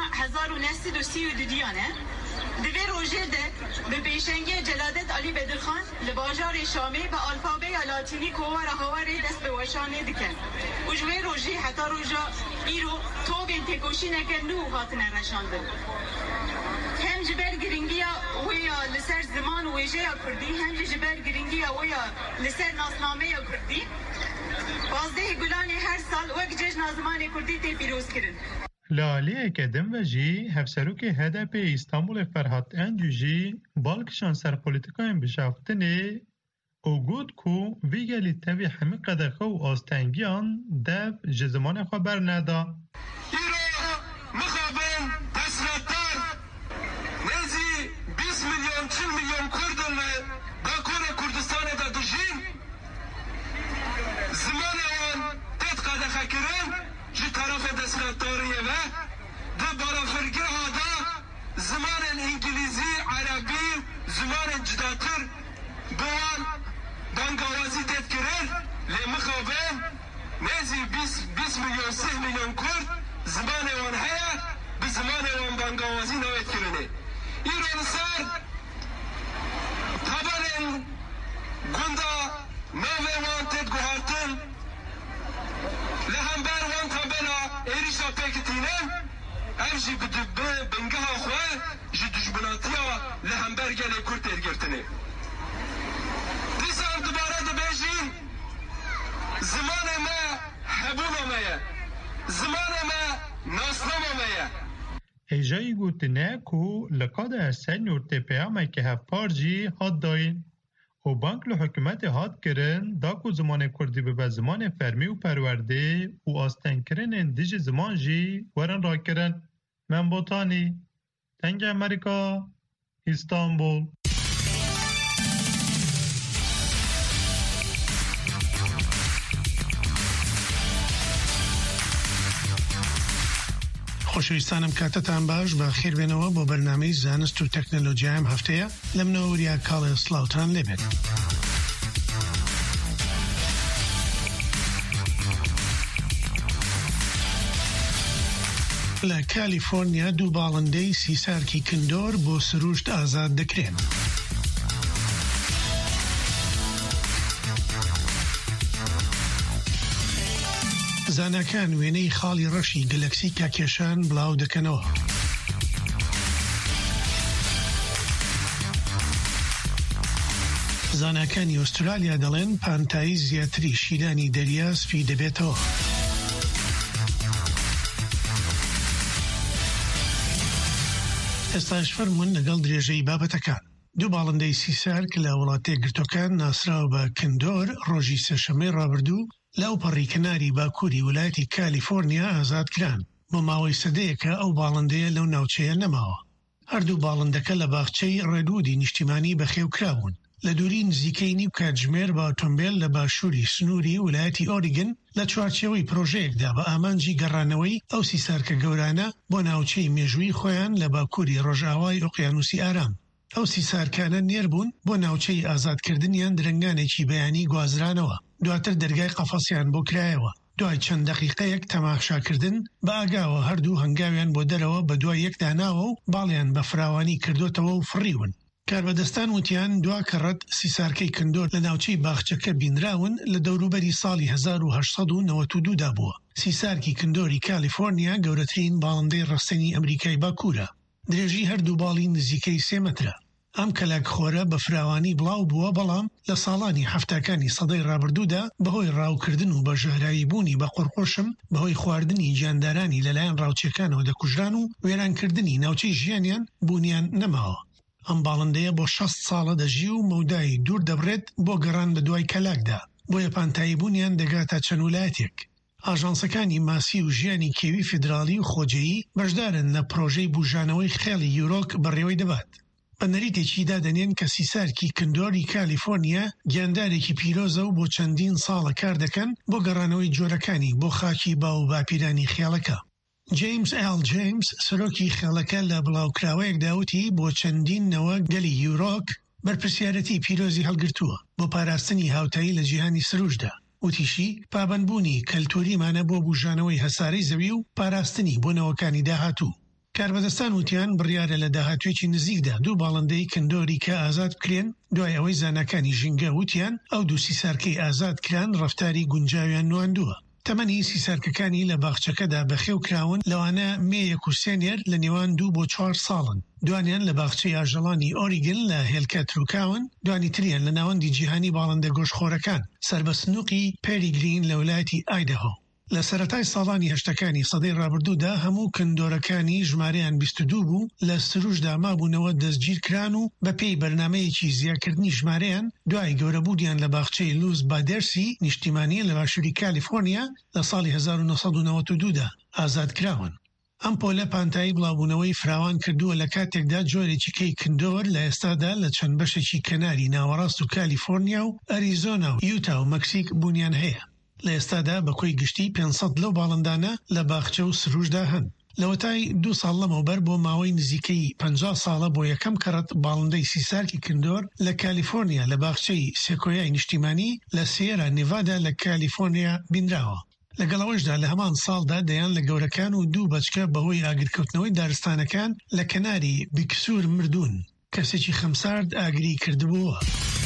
Speaker 15: 1932 e di vê rojê de bi pêşengê Celadet Ali Bedirxan li bajarê Şamê bi alfabeya latînî kovara hawarê dest bi weşanê dikin û ji vê rojî heta roja îro tovên têkoşîneke nû hatine reşandin. Hem ji ber giringiya wê ya li ser ziman û wêjeya Kurdî hem jî ji ber giringiya wê ya li ser nasnameya Kurdî 15 Gulanê her sal wek cejna zimanê Kurdî tê pîrozkirin.
Speaker 14: Li aliyeke din ve jî hevserokê HDP İstanbulê Ferhat Encû jî balkişan ser polîtikayên bişaftinê û got ku vî gelî tevî hemî qedexwe û astengiyan dev ji zimanê xwe berneda. Hêjayî gotine ku li qada Sennûrtê peyameke hevpar jî hat dayîn. و بانک لحکومت هات کرن داکو زمان کردی به زمان فرمی و پرورده و آستن کرن اندیج زمان جی ورن را کرن. من بوتانی تنگ امریکا استانبول.
Speaker 4: خۆشەویستانم کاتتان باش بە خێربێنەوە بۆ بەرنامەی زانست و تەکنەلۆجیایم هەفتەیە لە منەوەریا کاڵێ سلااوتان لێبێت. لە کالیفۆرنیا دوو باڵندەی سیسارکی کندۆر بۆ سروشت ئازاد دەکرێن. زاناکان وێنەی خاڵی ڕەشی گەلەکسی کاکێشان بڵاو دەکەنەوە. زاناکانی ئوسترالیا دەڵێن پانتایی زیاتری شیرانی دەریا سپی دەبێتەوە. ئێستاش فەرمونون لەگەڵ درێژەی بابەتەکان. دوو باڵندەی سیسار کە لە وڵاتە گرتوەکان ناسراوە بە کندۆر ڕۆژی سێشەمەی ڕابردوو لەو پەڕی کناری باکووری ویلایەتی کالیفۆرنیا ئازاد کران. بۆ ماوەی سەدەیەکە ئەو باڵندەیە لەو ناوچەیە نەماوە. هەردوو باڵندەکە لە باخچەی ڕێدوودی نیشتیمانی بەخێوکرابوون. لە دووری نزیکەی نیو کاتژمێر بە ئۆتۆمبیل لە باشووری سنووری ویلایەتی ئۆریگن لە چوارچێوەی پرۆژەیەکدا بە ئامانجی گەڕانەوەی ئەو سیسارکە گەورانە بۆ ناوچەی مێژووی خۆیان لە باکووری ڕۆژئاوای ئۆقیانوسی ئارام. ئەو سیسارکانە نێربوون بۆ ناوچەی ئازادکردنیان درنگانێکی بەیانی گوازرانەوە. دواتر دەرگای قەفەسیان بۆ کرایەوە. دوای چەند دەقیقەیەک تەماشاکردن بە ئاگاوە هەردوو هەنگاویان بۆ دەرەوە بە دوای یەکداناوە و باڵیان بە فراوانی کردوتەوە و فڕیون. کاربەدەستان وتیان دوا کەڕەت سیسارکەی کندۆر لە ناوچەی باخچەکە بینراون لە دەوروبەری ساڵی 1892دا بووە. سیسارکی کندۆری کالیفۆرنیا گەورەترین باڵندەی ڕستەنی ئەمریکای باکوورە. درێژی هەردوو باڵی نزیکەی 3 مەترە. ئەم کەلاکخۆرە بە فراوانی بڵاو بووە، بەڵام لە ساڵانی هەفتاکانی سەدەی ڕابردوودا بەهۆی ڕاوکردن و بە ژەهرایی بوونی بە قورقۆشم بەهۆی خواردنی گیاندارانی لەلایەن ڕاوچەکانەوە دەکوژران و وێرانکردنی ناوچەی ژیانیان بوونیان نەماوە. ئەم باڵندەیە بۆ 60 ساڵە دەژی و مەودای دوور دەبڕێت بۆ گەڕان بە دوای کەلاکدا، بۆیە پانتایی بوونیان دەگاتە چەند ویلایەتێک. ئاژانسەکانی ماسی و ژیانی کێوی فیدرالی و خۆجەیی بەشدارن لە پرۆژەی بوژانەوەی خێڵی یورۆک بەڕێوەی دەبات. بە نەریتێکی دادەنێن کە سیسارکی کندۆری کالیفۆرنیا گیاندارێکی پیرۆزە و بۆ چەندین ساڵە کار دەکەن بۆ گەڕانەوەی جۆرەکانی بۆ خاکی باو و باپیرانی خێڵەکە. جیمز ئێل جیمز سەرۆکی خێڵەکە لە بڵاوکراوەیەک داوتی بۆ چەندینەوە گەلی یورۆک بەرپرسیارەتی پیرۆزی هەڵگرتووە بۆ پاراستنی هاوتایی لە جیهانی سروشدا. وتیشی پابەندبوونی کەلتوریمانە بۆ بوژانەوەی هەسارەی زەوی و پاراستنی بۆ نەوەکانی داهاتوو. کاربەدەستان وتیان بڕیارە لە داهاتوێکی نزیکدا دوو باڵندەی کندۆری کە ئازاد بکرێن. دوای ئەوەی زانەکانی ژینگە وتیان ئەو دوو سیسارکەی ئازاد کران ڕەفتاری گونجاویان نواندووە. تەمەنی سیسارکەکانی لە باخچەکەدا بەخێوکراون، لەوانە مێیەک و سێنێر لە نێوان 2 بۆ 4 ساڵن. دوانیان لە باخچەی ئاژەڵانی ئۆریگن لە هێلکە تروکاون، دوانی تریان لە ناوەندی جیهانی باڵندە گۆشخۆرەکان سەربەسنووقی پێریگرین لە ویلایەتی ئایدەهۆ. لە سەرەتای ساڵانی هەشتەکانی سەدەی ڕابردوودا هەموو کندۆرەکانی ژمارەیان 22 بوو لە سروشدا مابوونەوە دەستگیر کران و بە پێی بەرنامەیەکی زیادکردنی ژمارەیان دوای گەورەبوودیان لە باخچەی لوز بادێرسی نیشتیمانی لە باشووری کالیفۆرنیا لە ساڵی 1992دا ئازاد کراون. ئەم پۆلە پانتایی بڵاوبوونەوەی فراوان کردووە لە کاتێکدا جۆرێکی کەی کندۆر لە ئێستادا لە چەند بەشێکی کەناری ناوەڕاست و کالیفۆرنیا و ئەریزۆنا و یوتا و مەکسیک بوونیان هەیە. لە ئێستادا بەکۆی گشتی 500 لەو باڵندانە لە باخچە و سروشدا هەن. لەوەتای 2 ساڵ لەمەوبەر بۆ ماوەی نزیکەی 50 ساڵە بۆ یەکەم کەڕەت باڵندەی سیسارکی کندۆر لە کالیفۆرنیا لە باخچەی سێکۆیای نیشتیمانی لە سیێرا نیڤادا لە کالیفۆرنیا بینراوە. لەگەڵەوەشدا لە هەمان ساڵدا دەیان لە گەورەکان و 2 بەچکە بەهۆی ئاگرکەوتنەوەی دارستانەکان لە کەناری بیکسوور مردوون. کەسێکی خەمسارد ئاگری کردبووە.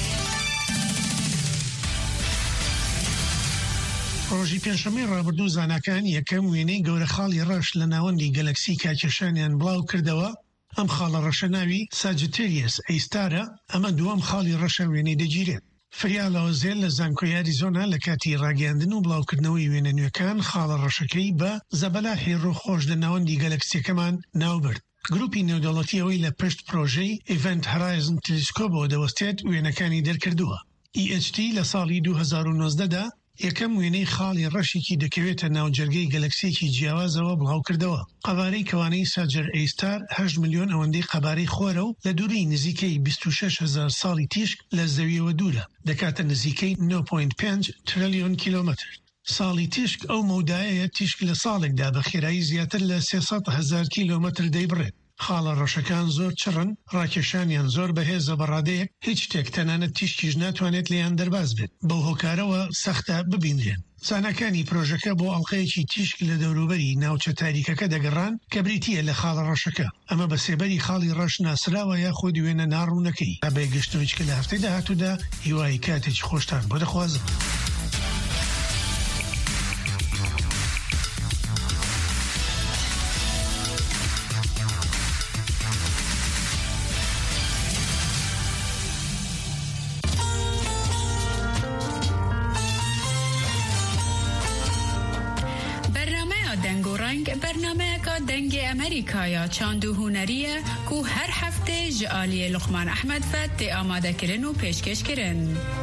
Speaker 4: ڕۆژی پێنجشەمەی ڕابردوو زاناکان یەکەم وێنەی گەورە خاڵی ڕەش لە ناوەندی گەلەکسی کاکێشانیان بڵاو کردەوە. ئەم خاڵە ڕەشە ناوی ساجتێریەس ئەیستارە. ئەمە دووەم خاڵی ڕەشە وێنەی دەگیرێت. فریالەوە زێل لە زانکۆی ئەریزۆنا لە کاتی ڕاگەاندن و بڵاوکردنەوەی وێنە نوێەکان خاڵە ڕەشەکەی بە زەبەلاحی ڕووخۆش لە ناوەندی گەلەکسیەکەمان ناوبرد. گروپی نێودەوڵەتیەوەی لە پشت پرۆژەی ئیڤنت هەرایزن تەلسکۆپەوە دەوەستێت وێنەکانی دەرکردووە. EHT لە ساڵی 2019دا یەکەم وێنەی خاڵی ڕەشێکی دەکەوێتە ناو جەرگەی گەلەکسیەکی جیاوازەوە بڵاو کردەوە. قەبارەی کەوانەی ساجر ئەیستار 8 ملیۆن ئەوەندەی قەبارەی خۆرە و لە دووری نزیکەی 26,000 ساڵی تیشک لە زەویەوە دوورە، دەکاتە نزیکەی 9.5 تریلیۆن کیلۆمەتر. ساڵی تیشک ئەو مەودایەیە تیشک لە ساڵێکدا بە خێرایی زیاتر لە 300,000 کیلۆمەتر دەیبڕێت. خاڵە ڕەشەکان زۆر چڕن، ڕاکێشانیان زۆر بەهێزە بەڕادەیەک، هیچ شتێک تەنانەت تیشکیش ناتوانێت لێیان دەرباز بێت. بەو هۆکارەوە سەختە ببینرێن. زانەکانی پرۆژەکە بۆ ئەڵقەیەکی تیشک لە دەوروبەری ناوچە تاریکەکە دەگەڕان کە بریتیە لە خاڵە ڕەشەکە. ئەمە بە سێبەری خاڵی ڕەش ناسراوە یاخۆ دوێنە ناڕوونەکەی. تا بەیگەشتەوەی کە لە هەفتەی داهاتوودا هیوای کاتێکی خۆشتان بۆ دەخوازم.
Speaker 12: دنگ امریکایا چاندو هنریه کو هر هفته جالی لقمان احمد فت آماده کرن و پیشکش کرن.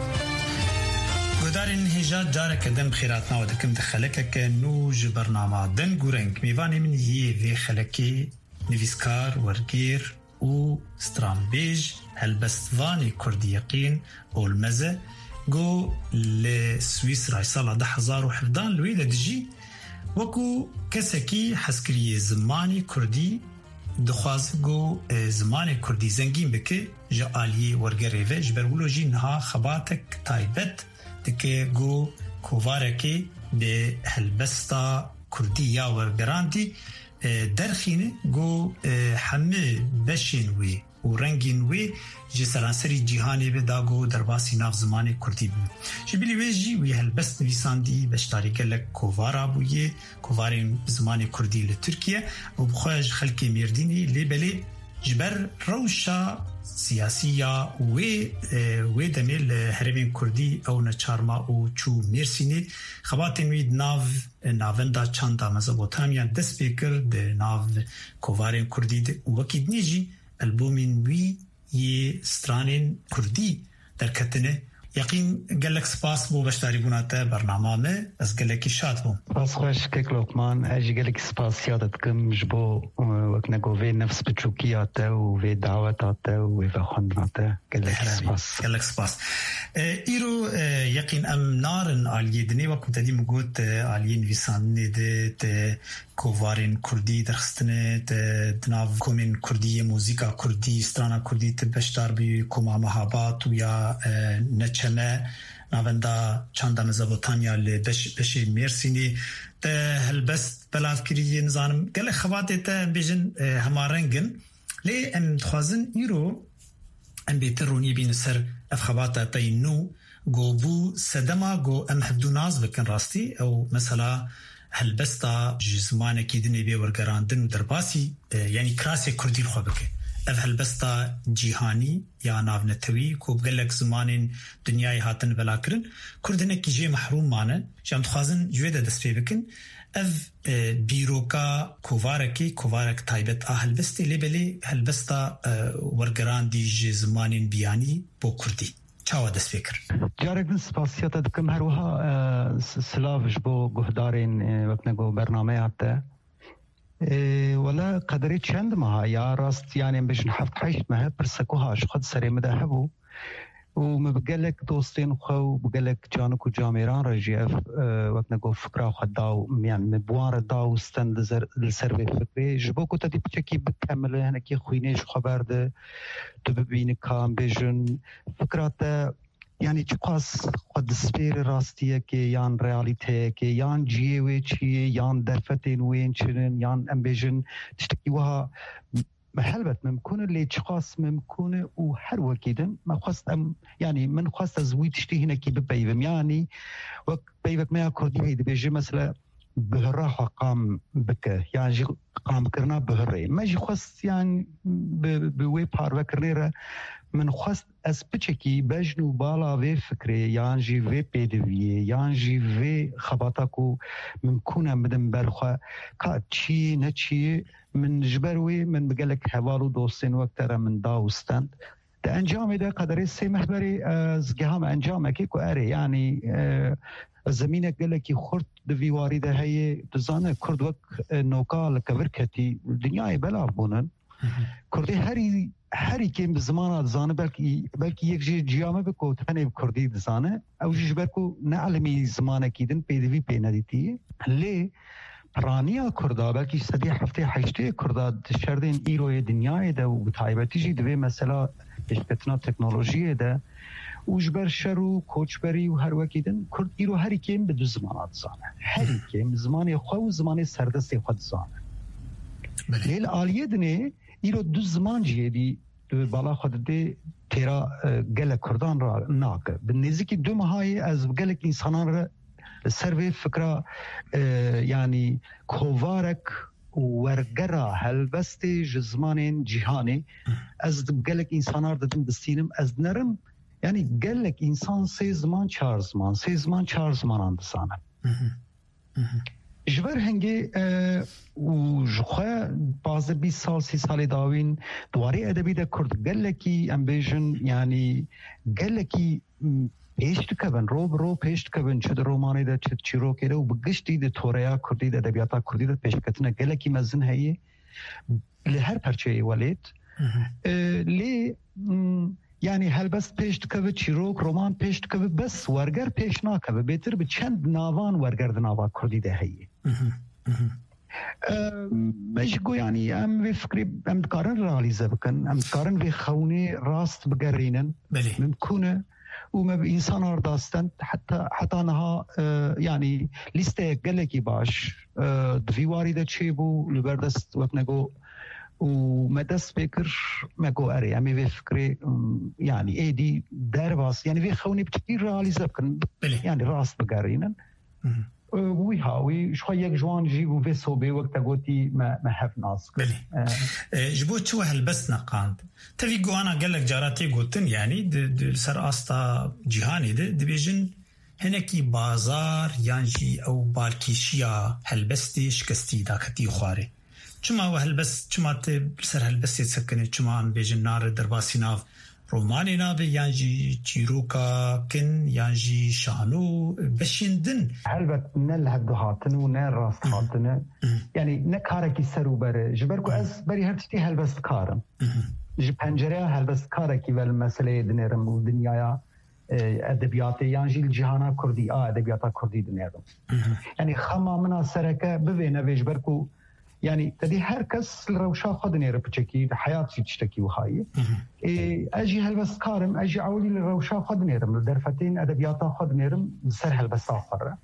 Speaker 16: گودارین هجات جاره کردم خیراتنا و دکم دخلکه که نوج برنامه دنگ و رنگ میوانی من یه وی خلکی نویسکار ورگیر و سترامبیج هلبستوانی کردی یقین اولمزه گو لسویسرا سال 2017 لوی دجی وەکو کەسێکی حەزکردی زمانی کوردی دخواز گو زمانی کوردی زەنگین بکە ji aliyê wergerê ve ji ber wilo jî niha xebatek taybet dike got kovarekê bi helbesta kurdî ya wergerandî derxîne got hemû beşên wê û rengên wê ji seranserî cîhanê ve da got derbasî nav zimanê kurdî bû. Ji bilî wê jî wî helbest nivîsandî beşdarî gelek kovara bûye kovarên zimanê kurdî li Tirkiye û bixwe ji xelkê Mêrdînê lêbelê ji ber rewşa siyasîya wê demê li herêmên Kurdî ew neçarma û çû Mêrsînê xebatên wî di nav navenda çanda Mezopotamiyan dest pê kir di nav kovarên Kurdî de û wekî dinê jî albomên wî yê stranên Kurdî derketine. Yaqîn gelek spas bû beşdarîbûna te bernama me ez gelekî şad bûm.
Speaker 17: Pasxweş kek Lokman ez jî gelekî spasiya dikim ji bo wek nego vê nefs biçûkiya te û vê daweta te û vê vexwendina te gelekî spas.
Speaker 16: Gelek spas. Îro yaqîn em narin aliyê dinê wekû te dî min got aliyê nivîsandinê de te kovarên Kurdî derxistinê te di nav komên Kurdî muzîka Kurdî strana Kurdî te beşdar bî koma Mehabat û ya neçeme navenda çanda Mezopotamiya li beşê Mêrsînê te helbest belavkiriyê nizanim gelek xebatê te bêjin hemarengin lê em dixwazin îro em bêtir roniyê bînin ser ev xebata te yên nû got bû sedema got em hevdû naz bikin rastî ew mesela helbesta ji zimanekî dinê bê wergerandin û derbasî yanî kirasê Kurdî xwe bike. Ev helbesta cîhanî ya navnetewî ku gelek zimanên dinyayê hatin velakirin Kurdinekî jê mehrûm mane ji em dixwazin ji wê de dest pê bikin ev bîroka kovarekê kovarek taybet a helbestê lêbelê helbesta wergerandî ji zimanên biyanî bo Kurdî. Çawa dest pê kir?
Speaker 17: Carek din spasiya te dikim her wiha silav ji bo guhdarên wek nego bernameya te ولا قدري چند ماها يا راست يعني بجن حفت حيشت مها برسكوها شخد سري مده هبو ومبقلك دوستين خو بقلك جانك وجاميران رجيف وقت نقول فكرة وخداو يعني مبوار داو ستند لسربي فكري جبوكو تدي بتشكي بكمل هنا كي خوينيش خبر ده تببين كام بجن فكرة يعني چقاس خود سپیر راستیه که یان ریالیته که یان جیوه چیه یان درفتین وین چنن یان امبیژن تشتكي وها هلبت ممكن اللي چقاس ممكن وهر وكيدن ما خواست يعني من خواست زوي تشتي هنا كي ببيبم يعني وك بيبك ما كردي هيد بيجي مثلا بهراحة قام بك يعني قامكرنا بهري ماجي خص يعني بوي بارفكرنيرا من خواست از بچکی بجنو بالا وی فکری یان جی وی پیدویه یان جی وی خباتاکو ممکنه بدم برخوا که چی نه چی من جبروی من بگلک حوالو دوستین وقت من داوستند ده انجام ده قدری سی محبری از گهام انجام اکی که اره یعنی زمینه گلکی خورد دویواری ده هی دزانه کرد وقت نوکال کورکتی دنیای بلا بونن کرده هری که بزمان دزانه بلکی یک جیامه بکو تنه کردی دزانه او جبرکو نعلمی زمانه کیدن پیدوی پی ندیتی لی پرانیا کرده بلکی صدی هفته هشته کرده شردین ایروی دنیای ده و بطایبتی جی دوی مثلا اشکتنا تکنولوژی ده و جبر شرو کوچبری و هر وکیدن کرد ایرو هری که به دو زمانات دزانه هری که زمان خواه و زمان سردست خود دزانه لیل آلیه دنه ایرو دو زمان جیه دی بالا خود دی تیرا گلک کردان را ناکه به نزدیکی دو ماهی از گلک انسانان را سروی فکر یعنی کووارک ورگرا هلبست جزمان جهانی از گلک انسانان دادم بستینم از نرم یعنی گلک انسان سه زمان چهار زمان اندسانه جبر هنگی و جخوا بازه 20 سال 30 سال داوین دواری ادبی ده کرد گلکی امبیژن یعنی گلکی پیشت کبن رو پیشت کبن چه رومانی ده چه چیروکی ده و بگشتی ده توریا کردی ده ادبیاتا کردی ده پیشکتنه گلکی مزن هایی لهر پرچه ولید لی یعنی هلبست پیشت کبه چیروک رومان پیشت کبه بس ورگر پیش ناکبه بهتر به چند ناوان ورگر ده ناوا کردی ده هایی مشگو یعنی ام وی فکری ام دکارن رالیزه بکن ام دکارن وی خونی راست بگرینن ممکنه و ما به انسان ارداستند حتی نها یعنی لیسته گلکی باش دویواری ده چی بو لبردست وقت نگو و مدست بکر مگو اری امی وی فکری یعنی ایدی درواس یعنی وی خونی بچی رالیزه بکن یعنی راست بگرینن وی هاوی شو یک جوان جی و وسوبه وقت گوتی ما هف ناس
Speaker 16: بله جبو تو هلبس نقاند تفي جوانا قال لك جاراتي قلتن يعني سر استا جهاني دبيجن هناكي بازار يانجي او بالكيشيا هلبستي شكستي داكتي خواري چما وهلبس چما سر هلبستي تسكني چما ان بيجن نار درباسي ناف روماني نابي يانجي چيروكا كن يانجي شانو بشندن
Speaker 17: هلبت نل هدهاتن و نل راست هاتن يعني نكاركي سرو بره جبركو از بري هرتشتي هلبست كارم جي پنجره هلبست كاركي والمسألة دنيرم و دنيايا ادبياتي يانجي الجهانا كردي ادبياتا كردي دنيرم يعني خما منا سركه بوينه جبركو يعني تدي هر کس روشا خود نيره بچکی حياتي تشتكي وهاي اجي هلبس كارم اجي عولي لروشا خود نيرم درفتين ادبياتا خود نيرم سر هلبس اخر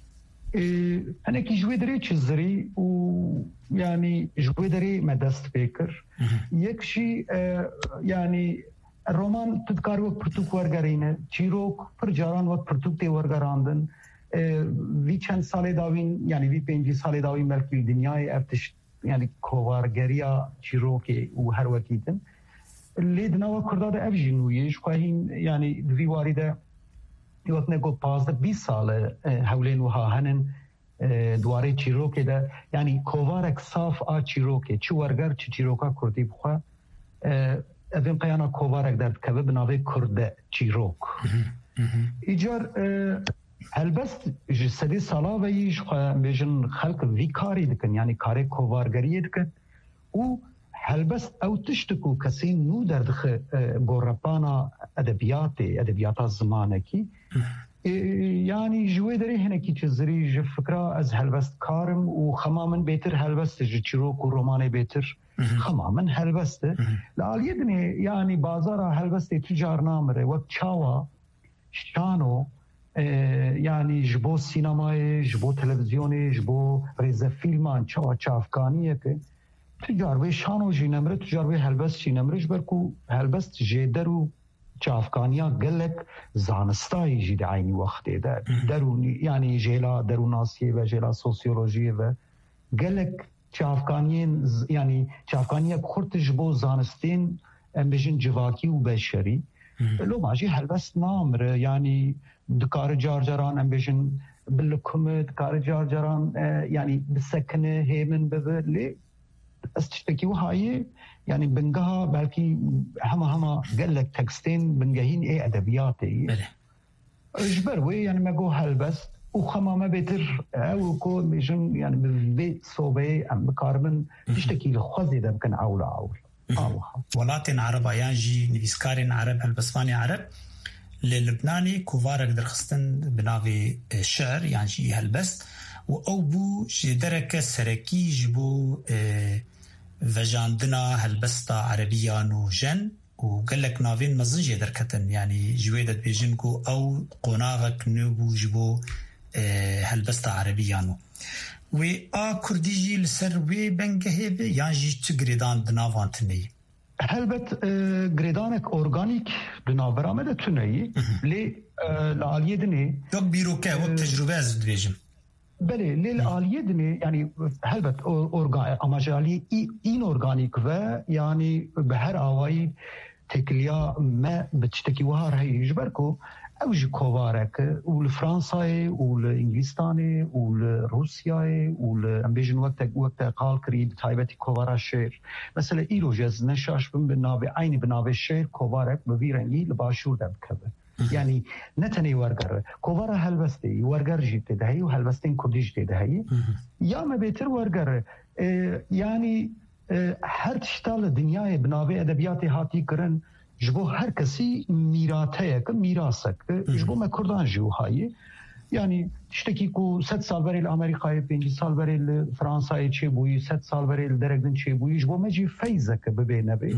Speaker 17: انا كي جوي دري تشزري و يعني جوي دري مدست بكر يكشي يعني الرومان تذكر وقت پرتوک ورگرینه چیروک پر جاران وقت پرتوک تی ورگراندن وی چند سال داوین یعنی وی 5 سال داوین بلکی دنیای ارتش یعنی کوارگریا چیروکی و هر وقتیدن لیدنا و کرداد افجینویش خواهیم یعنی دوی وارده وقت نگو 15 سال حولین و ها هنن دواره چیروکی ده یعنی کوارک صاف چیروکی چی ورگر چی چیروکا کردی بخواه اوین قیانا کوارک درد که بناوه کرده چیروک ایجار هلبست جسدی سالا و یش بیشن خلق وی کاری دکن یعنی کاری کوارگری دکن و هلبست او تشتکو کسی نو دردخ گورپانا ادبیاتا زمانه کی یعنی جوی داری هنکی چیزری جو فکره از هلبست کارم و خمامن بیتر هلبست جو چیروک و رومانه بیتر خمامن هلبسته لالیه دنی یعنی بازارا هلبسته تجار نامره وقت چاوا شانو یعنی جبو سینمای جبو تلویزیونی جبو ریزه فیلمان چافکانیه که تجاربه شانو جی نمره تجاربه هلبست جی نمره جبرکو هلبست جیدرو چافکانیا گلک زانستایی جی دعینی وقتی درونی یعنی جیلا دروناسیه و جیلا سوسیولوژیه و گلک چافکانین یعنی چافکانیه کورتج بو زانستین ام بجن جواکی و بشری لو ماجی هلبست نامر يعني دكار جارجران ام بجن بالكم دكار جارجران يعني بالسكنه هيمن ببلي استشتكي وهاي يعني بنقها بالكي هما قال لك تكستين بنقهين ايه ادبياتي اجبر وي يعني ما جو هلبست وخما ما بيتر او كو بيجن يعني بالبيت صوبي ام بكاربن تشتكي لخوزي ده بكن عول
Speaker 16: ولاتين عرب يانجي نفيسكارين عرب هالبسماني عرب للبناني كوفارك درخستن بناغي الشعر يانجي هالبست و بو جدرك سركي جبو فجاندنا هالبستا عربيان وجن وقال لك نافين مزن جدر كتن يعني جويدة بيجنكو او قناغك نوبو جبو هالبستا عربيانو و كرديجي لسر وي بنگه يانجي تگريدان دناوان تني
Speaker 17: هلبت گريدانك اورغانيك دناورا مده تني لي العاليه دني
Speaker 16: دوك بيروكه و تجربه از دبيجم
Speaker 17: بله لي العاليه دني يعني هلبت اورغا اماجالي ان اورغانيك و يعني بهر اواي تكليا ما بتشتكي وهر هي يجبركو اوج كوفارك والفرنساي والانجليستاني والروسياي والامبيجن وقت قال كريد تايبتي كوفارا الشير مثلا ايلو جز نشاش بنابي عيني بنابي الشير كوفارك ببيرنجي لباشور دبكبه يعني نتني ورقر كوفارا هلبستي ورقر جيت دهي وهلبستين كرديج دهي يا ما بيتر ورقر يعني هر تشتال الدنيا بنابي ادبياتي هاتي كرن جبو هر کسی میراته که میراسک جبو ما کردان جو هایی يعني تشتكي كو 7 سال بري الامريكا 5 سال بري الفرنسا چه بوي 7 سال بري الدرجن چه بوي جبو ماجي فيزك ببينه بي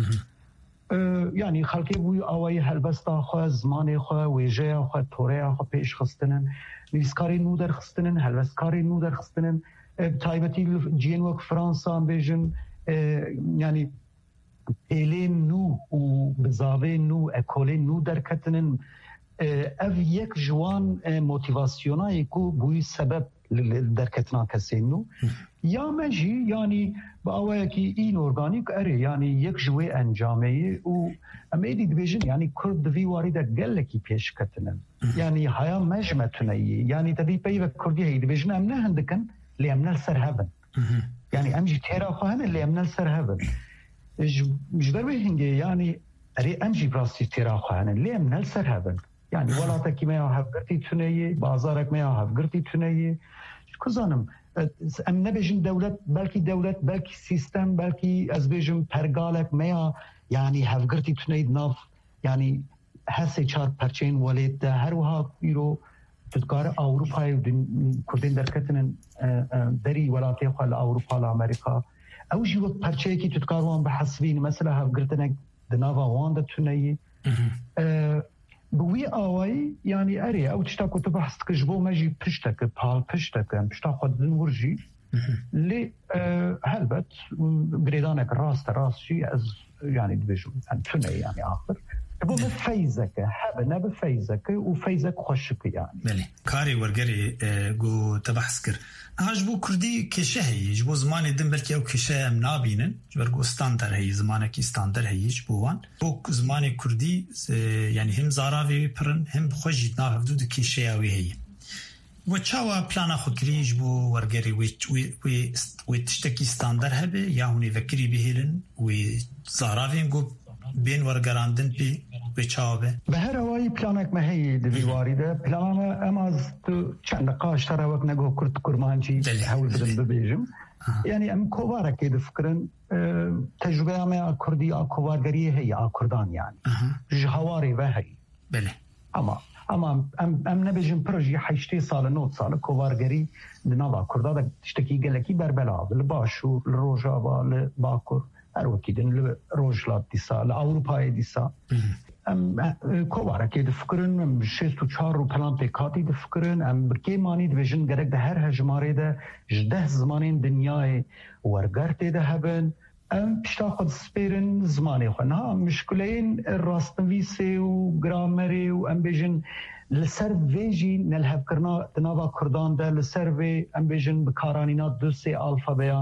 Speaker 17: يعني خلقي بوي اوي هلبستا خو زمان خو ويجه خو توريا خو پیش خستنن نيسكاري نو در خستنن هلبسكاري نو در خستنن تايبتي جين وك فرنسا بيجن يعني ایلین نو و بزاوی نو اکولین نو در کتنن اف یک جوان موتیواسیونای کو بوی سبب در کتنا کسی نو یا مجی یعنی با اوه کی این ارگانیک اره یعنی یک جوی انجامه و امیدی دویژن یعنی کرد دوی واری در گلکی پیش کتنن یعنی هیا مجمتونه یعنی تدی پی و کردی هی دویژن امنه هندکن لی امنه سر هبن یعنی امجی تیرا خواهن لی امنه سر هبن جدروي هنجي يعني اري امجي براستي تيرا خانن ليه من السر هبن يعني ولاتك ما هفقرتي تنيه بازارك ما هفقرتي تنيه كزانم ام نبيجن دولت بلكي سيستم بلكي از بيجن پرگالك ما يعني هفقرتي تنيه ناف يعني هسه چار پرچين وليد هر وها يرو تذكار اوروبا كردين دركتن دري ولاتي خال اوروبا لامريكا او جي وقت پرچه که تذكروان بحسبين مثلا هفقرتنك دناوا واندا تنيه بوي آواي يعني اري او تشتاكو تبحث كجبو ماجي بشتك بحال بشتك بشتا خود ورجي لي هلبت بريدانك راس شي از يعني دبيجو تنيه يعني اخر بو بفيزك حبنا بفيزك وفيزك خوشك يعني
Speaker 16: بله كاري ورقري جو تبحث كر هاجبو كردي كشهي جبو زمان دم بلكي او كشه ام نابينن جبرغو ستاندر هي زمانك ستاندر هي جبوان بو زمان كردي يعني هم زاراوي برن هم خوجيت ناف حدود كشهاوي هي وچاوا بلانا خكري جبو ورقري وي تشتكي ستاندر هبه يا هوني فكري بهلن وي زاراوين جو بين ورقراندن بي چاوه
Speaker 17: بهر هواي بلانك ما هي دبي وارده بلانا اماز چند قاش ترى وقت نگو كرت كرمانجي حول بدن ببيجم يعني ام كوبارا كده فكرن تجربه ما كردي كوبارغري هي كردان يعني جهواري وهي
Speaker 16: بله
Speaker 17: اما ام نبيجم بروجي حيشتي سال نوت سال كوبارغري دنوا كردا تشتكي قالكي بربلا الباشور الروجابا الباكر اروكيدن روجلات ديسا لاوروبا ديسا ام كوبارا كده فكرن ام 6 و 4 بلان بيكاتي ده فكرن ام بركي ماني ديفيجن غرق ده هر هجماري ده جده زمانين دنياي ورغرتي ده هبن ام بشتاخد سبيرن زماني خنا مشكلين الراستنفيسي وغرامري وام بيجن لسر فيجي نلهب كرنا تنابا كردان ده لسر في ام بيجن بكارانينات دوسي الفا بيان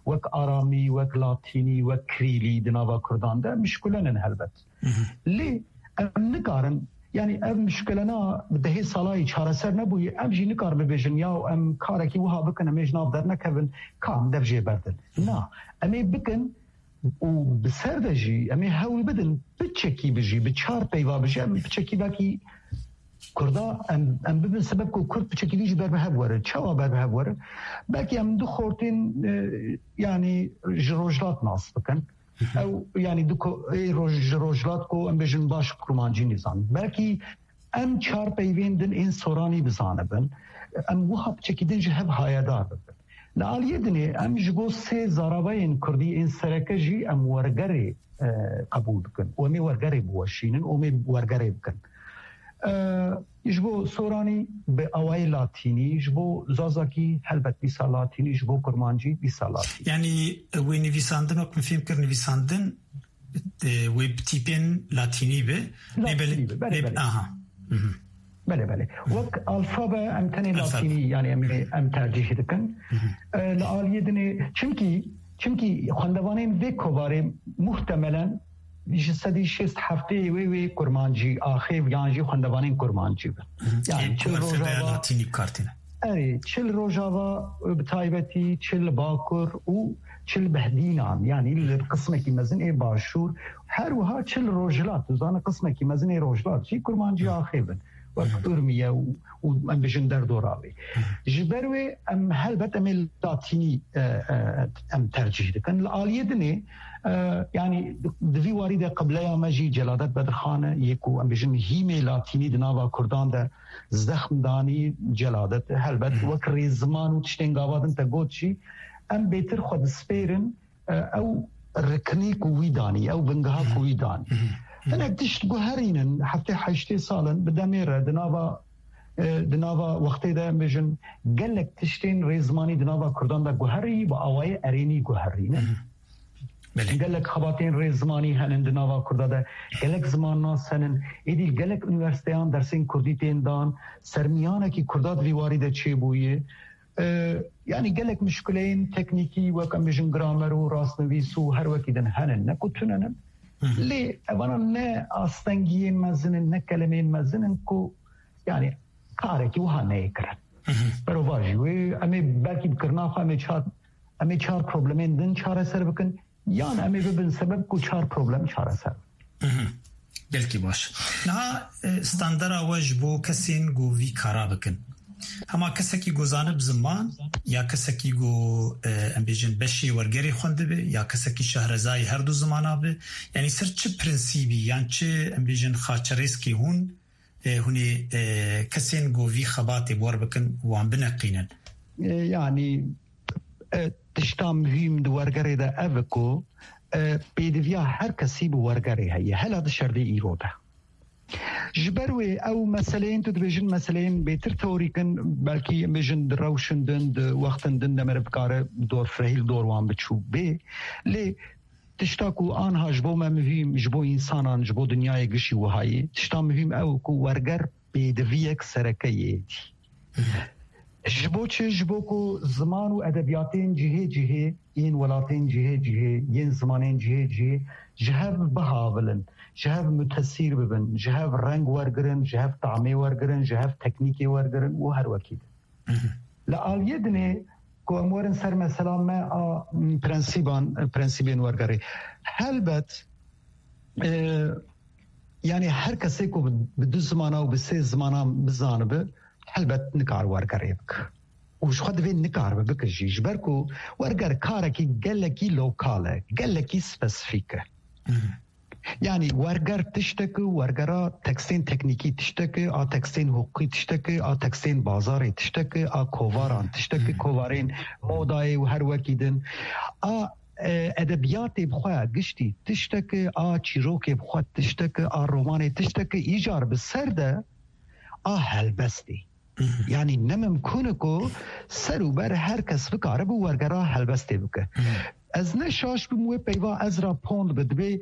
Speaker 17: وەک ئارامی وەک لاتینی وەک کریلی دناوا کورداندا مشکلەنن هەلبەت لێ ئەم نکارن yani ev müşkelena dehê salayî çareser nebûye em jî nikar bibêjin ya em karekî wiha bikin em ê ji nav dernekevin kam dev jê berdin na em ê bikin û bi ser de jî em ê hewl bidin biçekî bijî bi çar peyva bijî em biçekî belkî Kurda em bibin sebeb ku Kurd biçekî jî berbihev were çawa berbihev were belkî em du xortên yani ji rojlat nas bikin ew yani du rojlat ku em bêjin baş kurmancî nîzan belkî em çar peyvên din ên soranî bizanibin em wiha biçekî din ji hev hayedar bibin li aliyê dinê em ji bo sê zarabayên Kurdî ên sereke jî em wergerê qebûl bikin û em ê wergerê biweşînin û em ê wergerê bikin ji bo soranî bi awayê latînî ji bo zazakî helbet dîsa latînî ji bo kurmancî dîsa latînî
Speaker 16: yani wê nivîsandin wek min fêm kir nivîsandin wê bi tîpên latînî be
Speaker 17: bele bele wek alfabe em tenê latînî yani em tercih dikin li aliyê dinê çimkî xwendevanên vê kovarê muhtemelen ji sedî şêst hefteyê wê kurmancî axêv yan jî xwendevanên kurmancî bin yani çil rojava bi taybetî çil bakur û çil behdînan yani li qismekî mezin ê başûr her wiha çil rojhilat zane qismekî mezin ê rojhilat jî kurmancî axêv bin wek Urmiye û em bijin derdoravê ji ber wê em helbet em ê latînî em tercih dikin li aliyê dinê yani divî warî de qibleya me jî Celadet Bedirxane yê ku em bêjin hîmê latînî di nava Kurdan de zexm danî Celadet helbet wek rêziman û tiştên gavadin te got jî em bêtir xwe dispêrin ew riknîk û wî danî ew bingeha ku wî danî hinek tişt guherînin heftê heştê salin bi demê re di nava wextê de em bêjin gelek tiştên rêzimanî di nava Kurdan de guherî bi awayê erênî guherînin gelek xebatên rêzimanî henin di nava Kurda de gelek zimannas henin êdî gelek üniversiteyan dersên Kurdî tên dan sermiyanekî Kurda divî warî de çêbûye yani gelek müşkileyên teknîkî wek em bêjin gramer û rastnivîs û her wekî din henin ne ku tunenin lê evana ne astengiyên mezinin ne kelemeyên mezinin ku yani karekî wiha neyê kirin berova jî wê em ê belkî bikirina xwe em ê çar problemên din çareser bikin yan em ê bibin sebeb ku çar problem çareser
Speaker 16: gelkî baş niha standara we ji bo kesên ku vî kara bikin hema kesekî gozanib ziman ya kesekî ku em bêjin beşê wergerê xwe dibe ya kesekî şehrezayî her du zimana be yani ser çi prinsîbî yan çi em bêjin xaçerêskî hûn hûnê kesên ku vî xebatê war bikin wan bineqînin
Speaker 17: yani tişta mühim di wergerê de ev ku pêdiviya her kesî bi wergerê heye hela di şerdê îro de ji ber wê ew meseleyên tu dibêjin meseleyên bêtir teorîkin belkî em bêjin di rewşin din di wextin din demere bikare dor firehîl dor wan biçû bê lê tişta ku anha ji bo me mühim ji bo însanan ji bo dinyayê gişî wihayê tişta mühim ew ku werger pêdiviyek serekeyê ji bo çi ji bo ku ziman û edebiyatên cihê cihê yên welatên cihê cihê yên zimanên cihê cihê ji hev bihavilin ji hev mütesîr bibin ji hev reng wergirin ji hev tamê wergirin ji hev teknîkê wergirin û her wekî din li aliyê dinê ku em werin ser mesela me a prensîbên wergerê helbet yani her kesê ku bi du zimana û bi sê zimana bizanibe helbet nikar wergerê bike û ji xwe divê nikar be bike jî ji ber ku werger karekî gelekî lokal e gelekî spesifîk e yani werger tiştekî wergera tekstên teknîkî tiştekî a tekstên hukukî tiştekî a tekstên bazarê tiştekî a kovaran tiştekî kovarên modayê û her wekî din a edebiyatê bi xwe giştî tiştekî a çîrokê bi xwe tiştekî a romanê tiştekî îcar bi ser de a helbestê yani nemimkûn ku ser û ber her kes bikare bu wergera helbestê bike ez ne şaş bim wê peyva Ezra Pond bi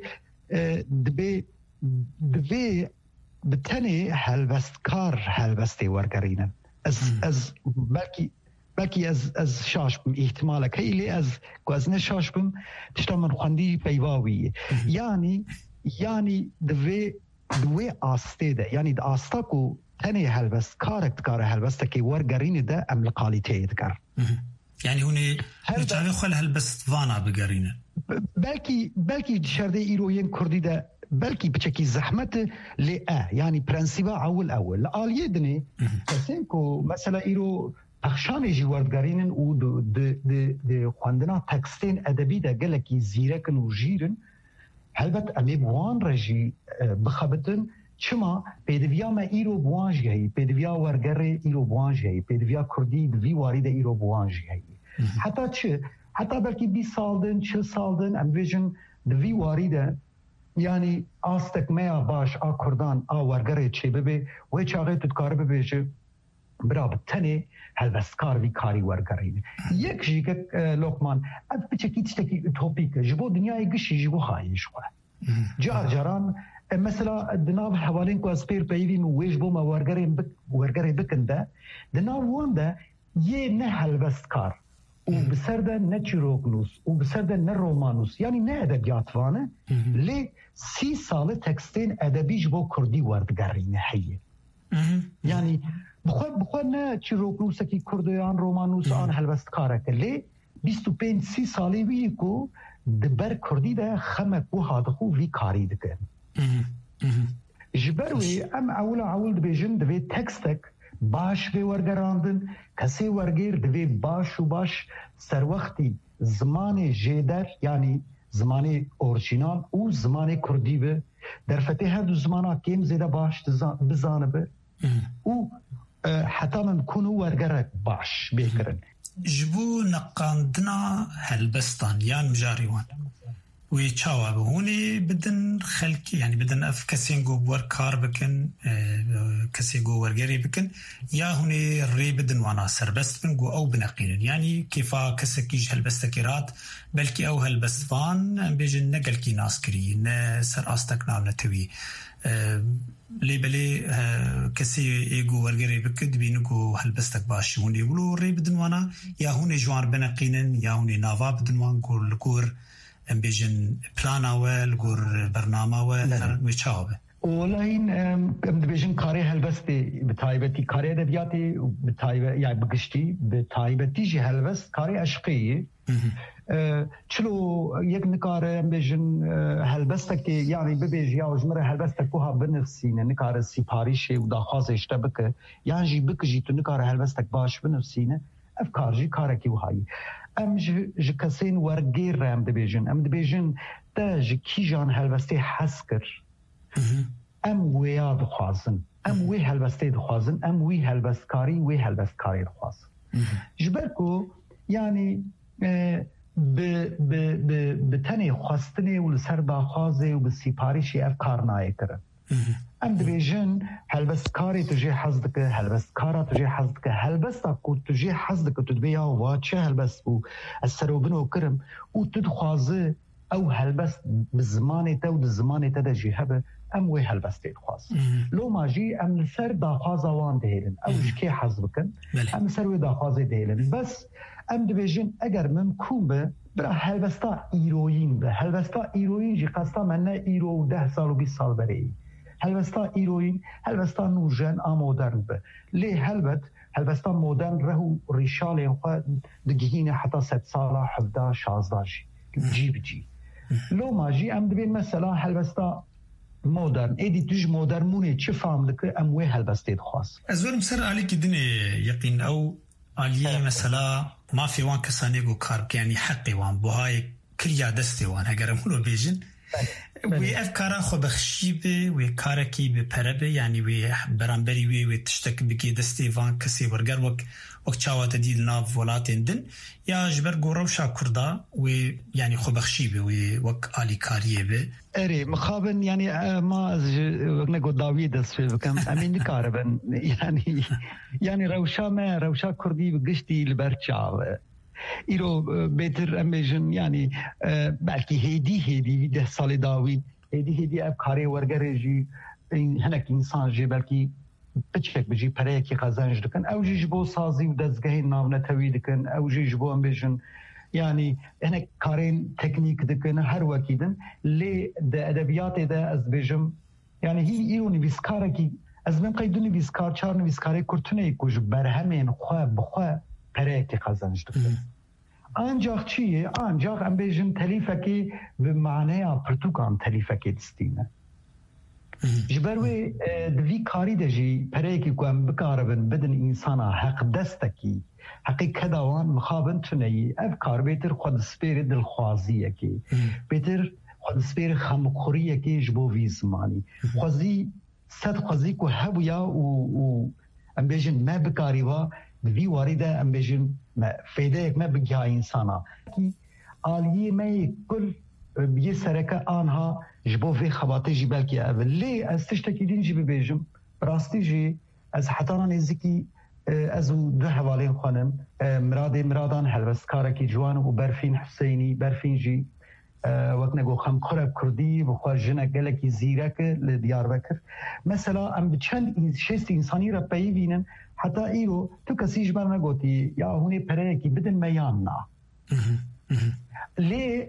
Speaker 17: divê bi tenê helbestkar helbestê wergerînin ez belkî بلكي از شاش بم احتمالك هي اللي از كوازنا شاش بم تشتا من خندي بيواوي يعني دوي آستيده يعني د آستاكو تاني هلبست كار هلبستكي ورقرين ده ام لقاليتي يذكر
Speaker 16: يعني هوني رجعنا خل هلبست فانا بقرينه
Speaker 17: بلكي شرده إيروين كردي ده بلكي بچكي زحمت لأ يعني برنسيبا أول آلية دني كسينكو مثلا إيرو پخشان جی وردگارینن او د خواندنا تکستین ادبی ده گلکی زیرکن و جیرن هلبت امی بوان رجی بخبتن چما پیدویا ما ایرو بوانج هی پیدویا ورگر ایرو بوانج هی پیدویا کردی دوی وارد ایرو بوانج هی حتی بلکی 20 سالدن 40 سالدن ام ویژن دوی وارد یعنی آستک میا باش کردان ورگر چه ببه و چاقه تدکاره ببیجه برابط تنه هلوستکار وی کاری ورگرین یک جیگه لقمان اب بچکی تشتکی اوتوپیک جبو دنیای گشی جبو خواهیش خواه جاران مثلا دناب حوالین کو اسپیر پیوی مویش بو ما ورگره بکنده دناب وانده یه نه هلوستکار و بسرده نه چیروگلوس و بسرده نه رومانوس یعنی نه ادبیاتوانه لی 30 سال تکستین ادبی جبو کردی وردگرینه هیه یعنی بخواه نه چیروگلوس کی کردیان رومانوس آن هلوستکاره که لی 25-30 سالی وی کو دبر کردی ده خمک و هادخو وی کاری دکن جبروی ام اول دبیجن دوی تکستک باش به ورگراندن کسی ورگیر دوی باش سر وقتی زمان جیدر یعنی زمان اورجینال و زمان کردی به در فتح هر دو زمانا کم زیده باش بزانه به و حتی من کنو ورگرک باش بکرن
Speaker 16: جبو نقاندنا هلبستان یان مجاریوان وی چاوا بهونی بدن خلکی يعني بدن اف کسی گو ورکار بکن کسی گو ورگری بکن یا هونی ری بدن وانا سربست بن گو او بنقینن يعني كيفا كسكيج هلبستكيرات بلكي او هلبستفان بيجن نقل كي ناس كري سر استقنا نتوي لي بلي كسي ايغو ورگری بكد بينكو هلبستك باش هوني ولو ری بدن وانا يا هوني جوار بنقینن یا هونی ناوا بدن وان گور لکور ام بیجن پلاناوه گور برنامه‌وه میچابه.
Speaker 17: ولكن ام بیجن کاری هلبستی بتایبتی کاری ادبیاتی بتایب یا بگشتی بتایبتی جه هلبست کاری عشقی. چلو یک نکاره ام بیجن هلبسته که یعنی ببیج یا جمره هلبسته کوها بنفسینه نکاره سپاریشه و داخوازش تبکه یعنی جی بکجی تو نکاره هلبسته باش بنفسینه افکار جی کاره کی وهایی. ام جکسین ورگیر رام دبیجن تا جکی جان هلبسته حسکر ام ویا دخوازن ام وی هلبسته دخوازن ام وی هلبستکاری دخوازن جبرکو یعنی بتنی خواستنی و لسر داخوازه و بسیپاریشی افکار نایه کرن ام دبیجن هلبستکاری تجی حزدکه هلبستکارا تجی حزدکه هلبستا کو تجی حزدکه تدبیا و چه هلبست بو السروبنو کرم و تدخوازه او هلبست بزمانه تا و بزمانه تا دجی هبه ام وی هلبسته دخواز لو ماجی ام لسر داخوازه وان دهیلن او جکی حزدکن ام لسر وی داخوازه دهیلن بس ام دبیجن اگر ممکون به برا هلبستا ایروین به هلبستا ایروین جی قصدا منه ایرو 10 سال و 20 سال برای هلبستا ایروین هلبستا نوجن آمودرن به لی هلبستا مودرن رهو ریشال خود دگهین حتی 100 ساله 17 16 جی بجی لو ماجی ام دبین مثلا هلبستا مودرن ایدی توش مودرن مونه چه فهم دکه ام وی هلبسته دخواست
Speaker 16: از ورم سر علی که دنی یقین او علیه مثلا ما في وان كسانيغو كارب يعني حقي وان بوهاي كريا دستي وان هجرمونو بيجن وي افكارا خو بخشيبه وي كاركي بپربه يعني وي برامبري وي تشتك بكي دستي وان كسي ورگر وقت چاوات ديل ناف ولاتين دن يا جبر گوروشا كردا وي يعني خو بخشيبه وي وك علي كاريه به
Speaker 17: اري مخابن يعني ما نقول داويد اسفكم امين كاربن يعني روشا كردي بقشتي البرچاو ایرو بهتر امیجن یعنی بلکه هیدی 10 سال داوید هیدی اف کاری ورگره جی هنک انسان جی بلکه بچێک بژی پەرەیەکی قەزانج دکن ئەو ژیش بۆ سازی و دەستگەهی ناونەتەوی دکن ئەو ژیش بۆ ئەم بێژن يعني هناك كارين تكنيك دكنا هر وكيدن لي ادبيات ده از بيجم يعني هي ايروني بيسكاركي از من قيدوني بيسكار چار بيسكاري كورتوني كوج برهمن خو بخو قريتي قزنج دكن ancak چیه ancak ام بيجم تليفكي بمعنى برتوكان تليفكي دستينه جبروي دوی کاری دجی پرهکی کوام بکاربن بدن انسانا حق دستکی حقی کداوان مخابن تنهی افکار بیتر خود سپیر دلخوازیه کی بیتر خود سپیر خمخوریه کی جبو وی زمانی خوزی صد خوزی کو هبویا و ام بیجن ما بکاری وا دوی وارده ام بیجن فایده یک ما بگیا انسانا کی آلیه ما کل بیه سرکه آنها جبو في خباطي جي بالكي أبل ليه أستشتكي دين جي ببيجم براستي جي أز حتانا نزيكي أزو ده حوالين خانم مرادان هلوس كاركي جوان وبرفين حسيني برفين جي وقت نقو خم خرب كردي بخوا جنة قلكي زيرك لديار بكر مثلا أم بچند شست إنساني را بيبينن حتى إيرو تو كسيج بر نقوتي يا هوني پرهكي بدن مياننا ليه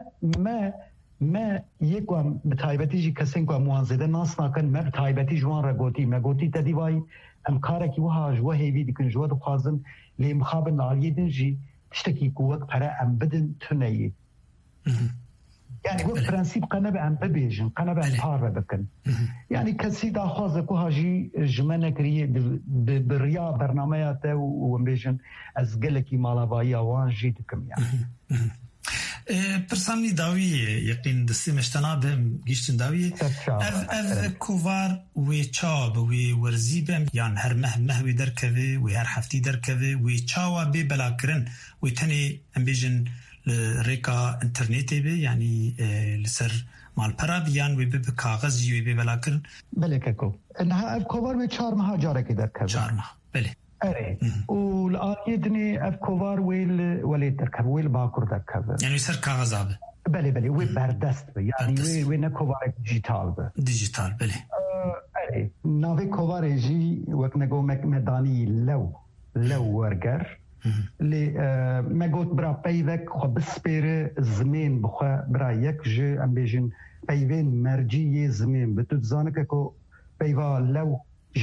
Speaker 17: ما يكوام بتايبتي جي كسين كوام موانزده ناس ناكن ما بتايبتي جوان رغوتي ما غوتي تديواي ام كاركي وها جوا هيفي ديكن جوا دخازن لي مخابن عاليدن جي تشتكي قوك برا ام بدن تنيي يعني هو برانسيب قنبه ام ببيجن قنبه ام بار بكن يعني كسي دا خازك وها جي جمانه كريه بالريا برنامجاته ومبيجن از قلكي مالابايا وان جي دكم يعني
Speaker 16: پرسانی داوی یقین دستی مشتنا بهم گیشتن داوی اف کووار وی چاب وی ورزی بهم یان هر مه وی درکوی وی هر هفتی درکوی وی چاوا بی بلاکرن وی تنی ام بیجن ریکا انترنتی بی یعنی لسر مال پرا بیان وی بی کاغذ وی بی بلاکرن
Speaker 17: بله ککو انها اف کووار وی 4 ماه جاره کی درکوی
Speaker 16: 4 ماه بله
Speaker 17: أري والآيدني أفكوار ويل تركب ويل باكر تركب
Speaker 16: يعني يصير كاغذاب
Speaker 17: بلي ويل بردست يعني ويل نكوار ديجيتال بلي أري نافي كوار جي وقت نقول مداني لو ورجر اللي ما قلت برا بيفك خبص بير زمين بخا برا يك جو أم بيجن بيفين مرجي زمين بتتزانك كو بيفا لو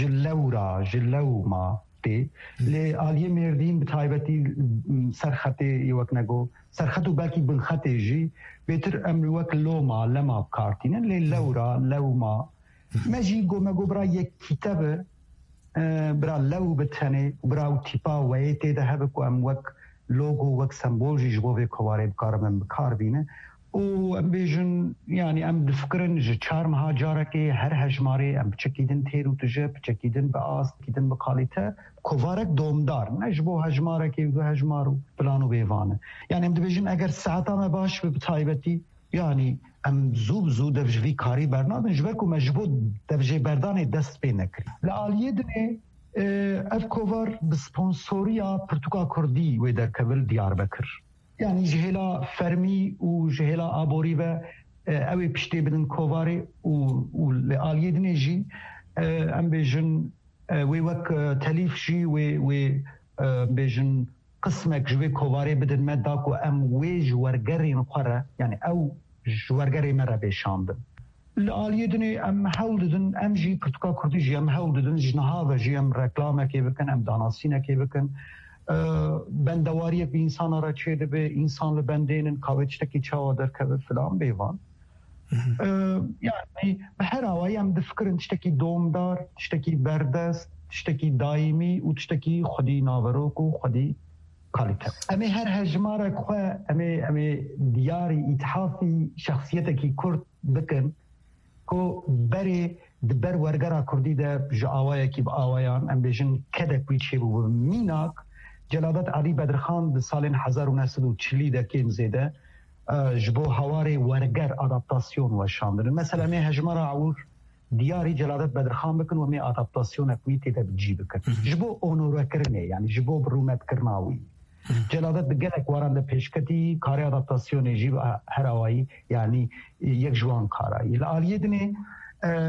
Speaker 17: جلو ما لی آلیه مردین بتایبتی سرخطی وقت نگو سرخطو بلکی بنخطی جی بهتر امر وقت لوما لما بکارتینن لی لوما مجی گو برا یک کتاب برا لو بتنه برا تیپا ویتی ده هبکو ام وقت لوگو وقت سمبول جی جبو به کواره بکار بینه و ام بیجن يعني ام دفكرن ج 4 ماه جاركي هر هجماري ام بچكيدن تيرو تجه بچكيدن باس كيدن بقاليته كوفارك دومدار نجبو هجماركي و هجمارو بلانو بيوانه يعني ام دبيجن اگر ساعتا ما باش بتايبتي يعني ام زو دفجوي كاري برنامج جبركو مجبو دفجي بردان دست بينكري لاليدني اف كوفر بسبونسوريا برتقال كردي ويدر كبل ديار بكر يعني جهلا فرمي وجهلا أبوري و أوي بشتي بدن كوفاري ولآلية دنيجي أم بيجن ويوك تليف جي بيجن قسمك جوي كوفاري بدن مداكو أم ويج ورقري نقرة يعني أو جورقري مرة بيشاندن الآلية دني أم حولدن أم جي برتقال كردي جي أم حولدن جنهاوة جي أم ركلامة كي بكن أم داناسينة كي بكن بندواری به انسان را چیده به انسان لبندین کاوچتکی چاودر که فلان بیوان يعني بحر هواي هم دفكرن تشتكي دومدار تشتكي بردست تشتكي دائمي وتشتكي خدي ناوروك وخدي كاليتا امي هر هجمارك خو امي دياري اتحافي شخصيتك كرد بكن كو بري دبر ورگرا كردي ده جاوايا كي باوايان ام بيجن كده كويتشي بو ميناك جلالت علی بدرخان به سال 1940 ده که زده جبو هواری ورگر ادابتاسیون و شاندن مثلا می هجمره عور دیاری جلالت بدرخان بکن و می ادابتاسیون اکویتی ده بجی بکن جبو اونورا کرنه یعنی جبو برومت کرناوی جلالت بگلک وارنده پیشکتی کاری ادابتاسیون جیب هر آوایی یعنی یک جوان کارایی لآلیه دنه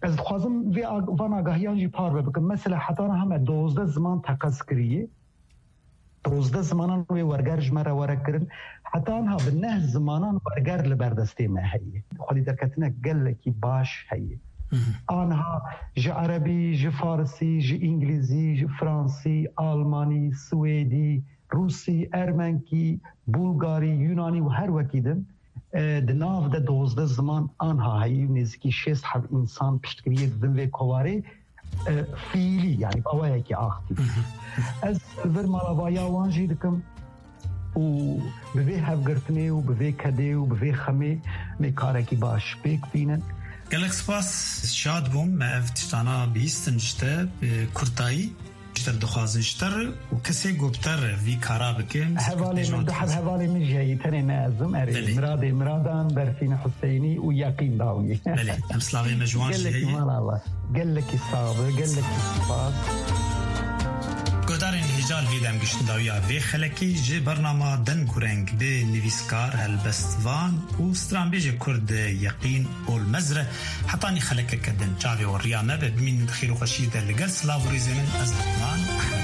Speaker 17: از خوازم وی وان آگاهیان جی پار بکم مثلا حتی هم 12 زمان تقص کریه 12 زمانان وی ورگر جمره ورکرن حتی آنها به 9 زمانان ورگر لبردسته ما هیه خالی درکتنا گلکی باش هیه آنها جه عربی جه فارسی جه انگلیزی جه فرانسی آلمانی سویدی روسی ارمنکی بولگاری یونانی و هر وکیدن دناف ده 12 زمان آنها هیه نزدیکی 6 انسان پشتگیری دن و کواره فیلی یعنی باوایی که آختی از ور مالاوایا وانجی دکم و بوی هفگرتنه و بوی کده و بوی خمه میکارکی باش بیک بینن
Speaker 16: گلک سپاس شاد بوم ما افتشتانا بیستن جته کرتایی جتر دخوازن جتر و کسی گوبتر وی کارا بکن
Speaker 17: حوالی من دو حوالی من جایی تنی نازم اری مرادان برفین حسینی و یقین داوی
Speaker 16: بله امسلاوی مجوان جایی
Speaker 17: گلکی صابر گلکی سپاس
Speaker 16: گودارین هجال ویدم گشتن داویا وی خلکی جه برنامه دن گرنگ به نویسکار هلبستوان و سترانبیج کرد یقین اول مزره حتانی خلکه کدن جاوی و ریامه به بمین خیر و خشیده لگل سلاو ریزنن از دمان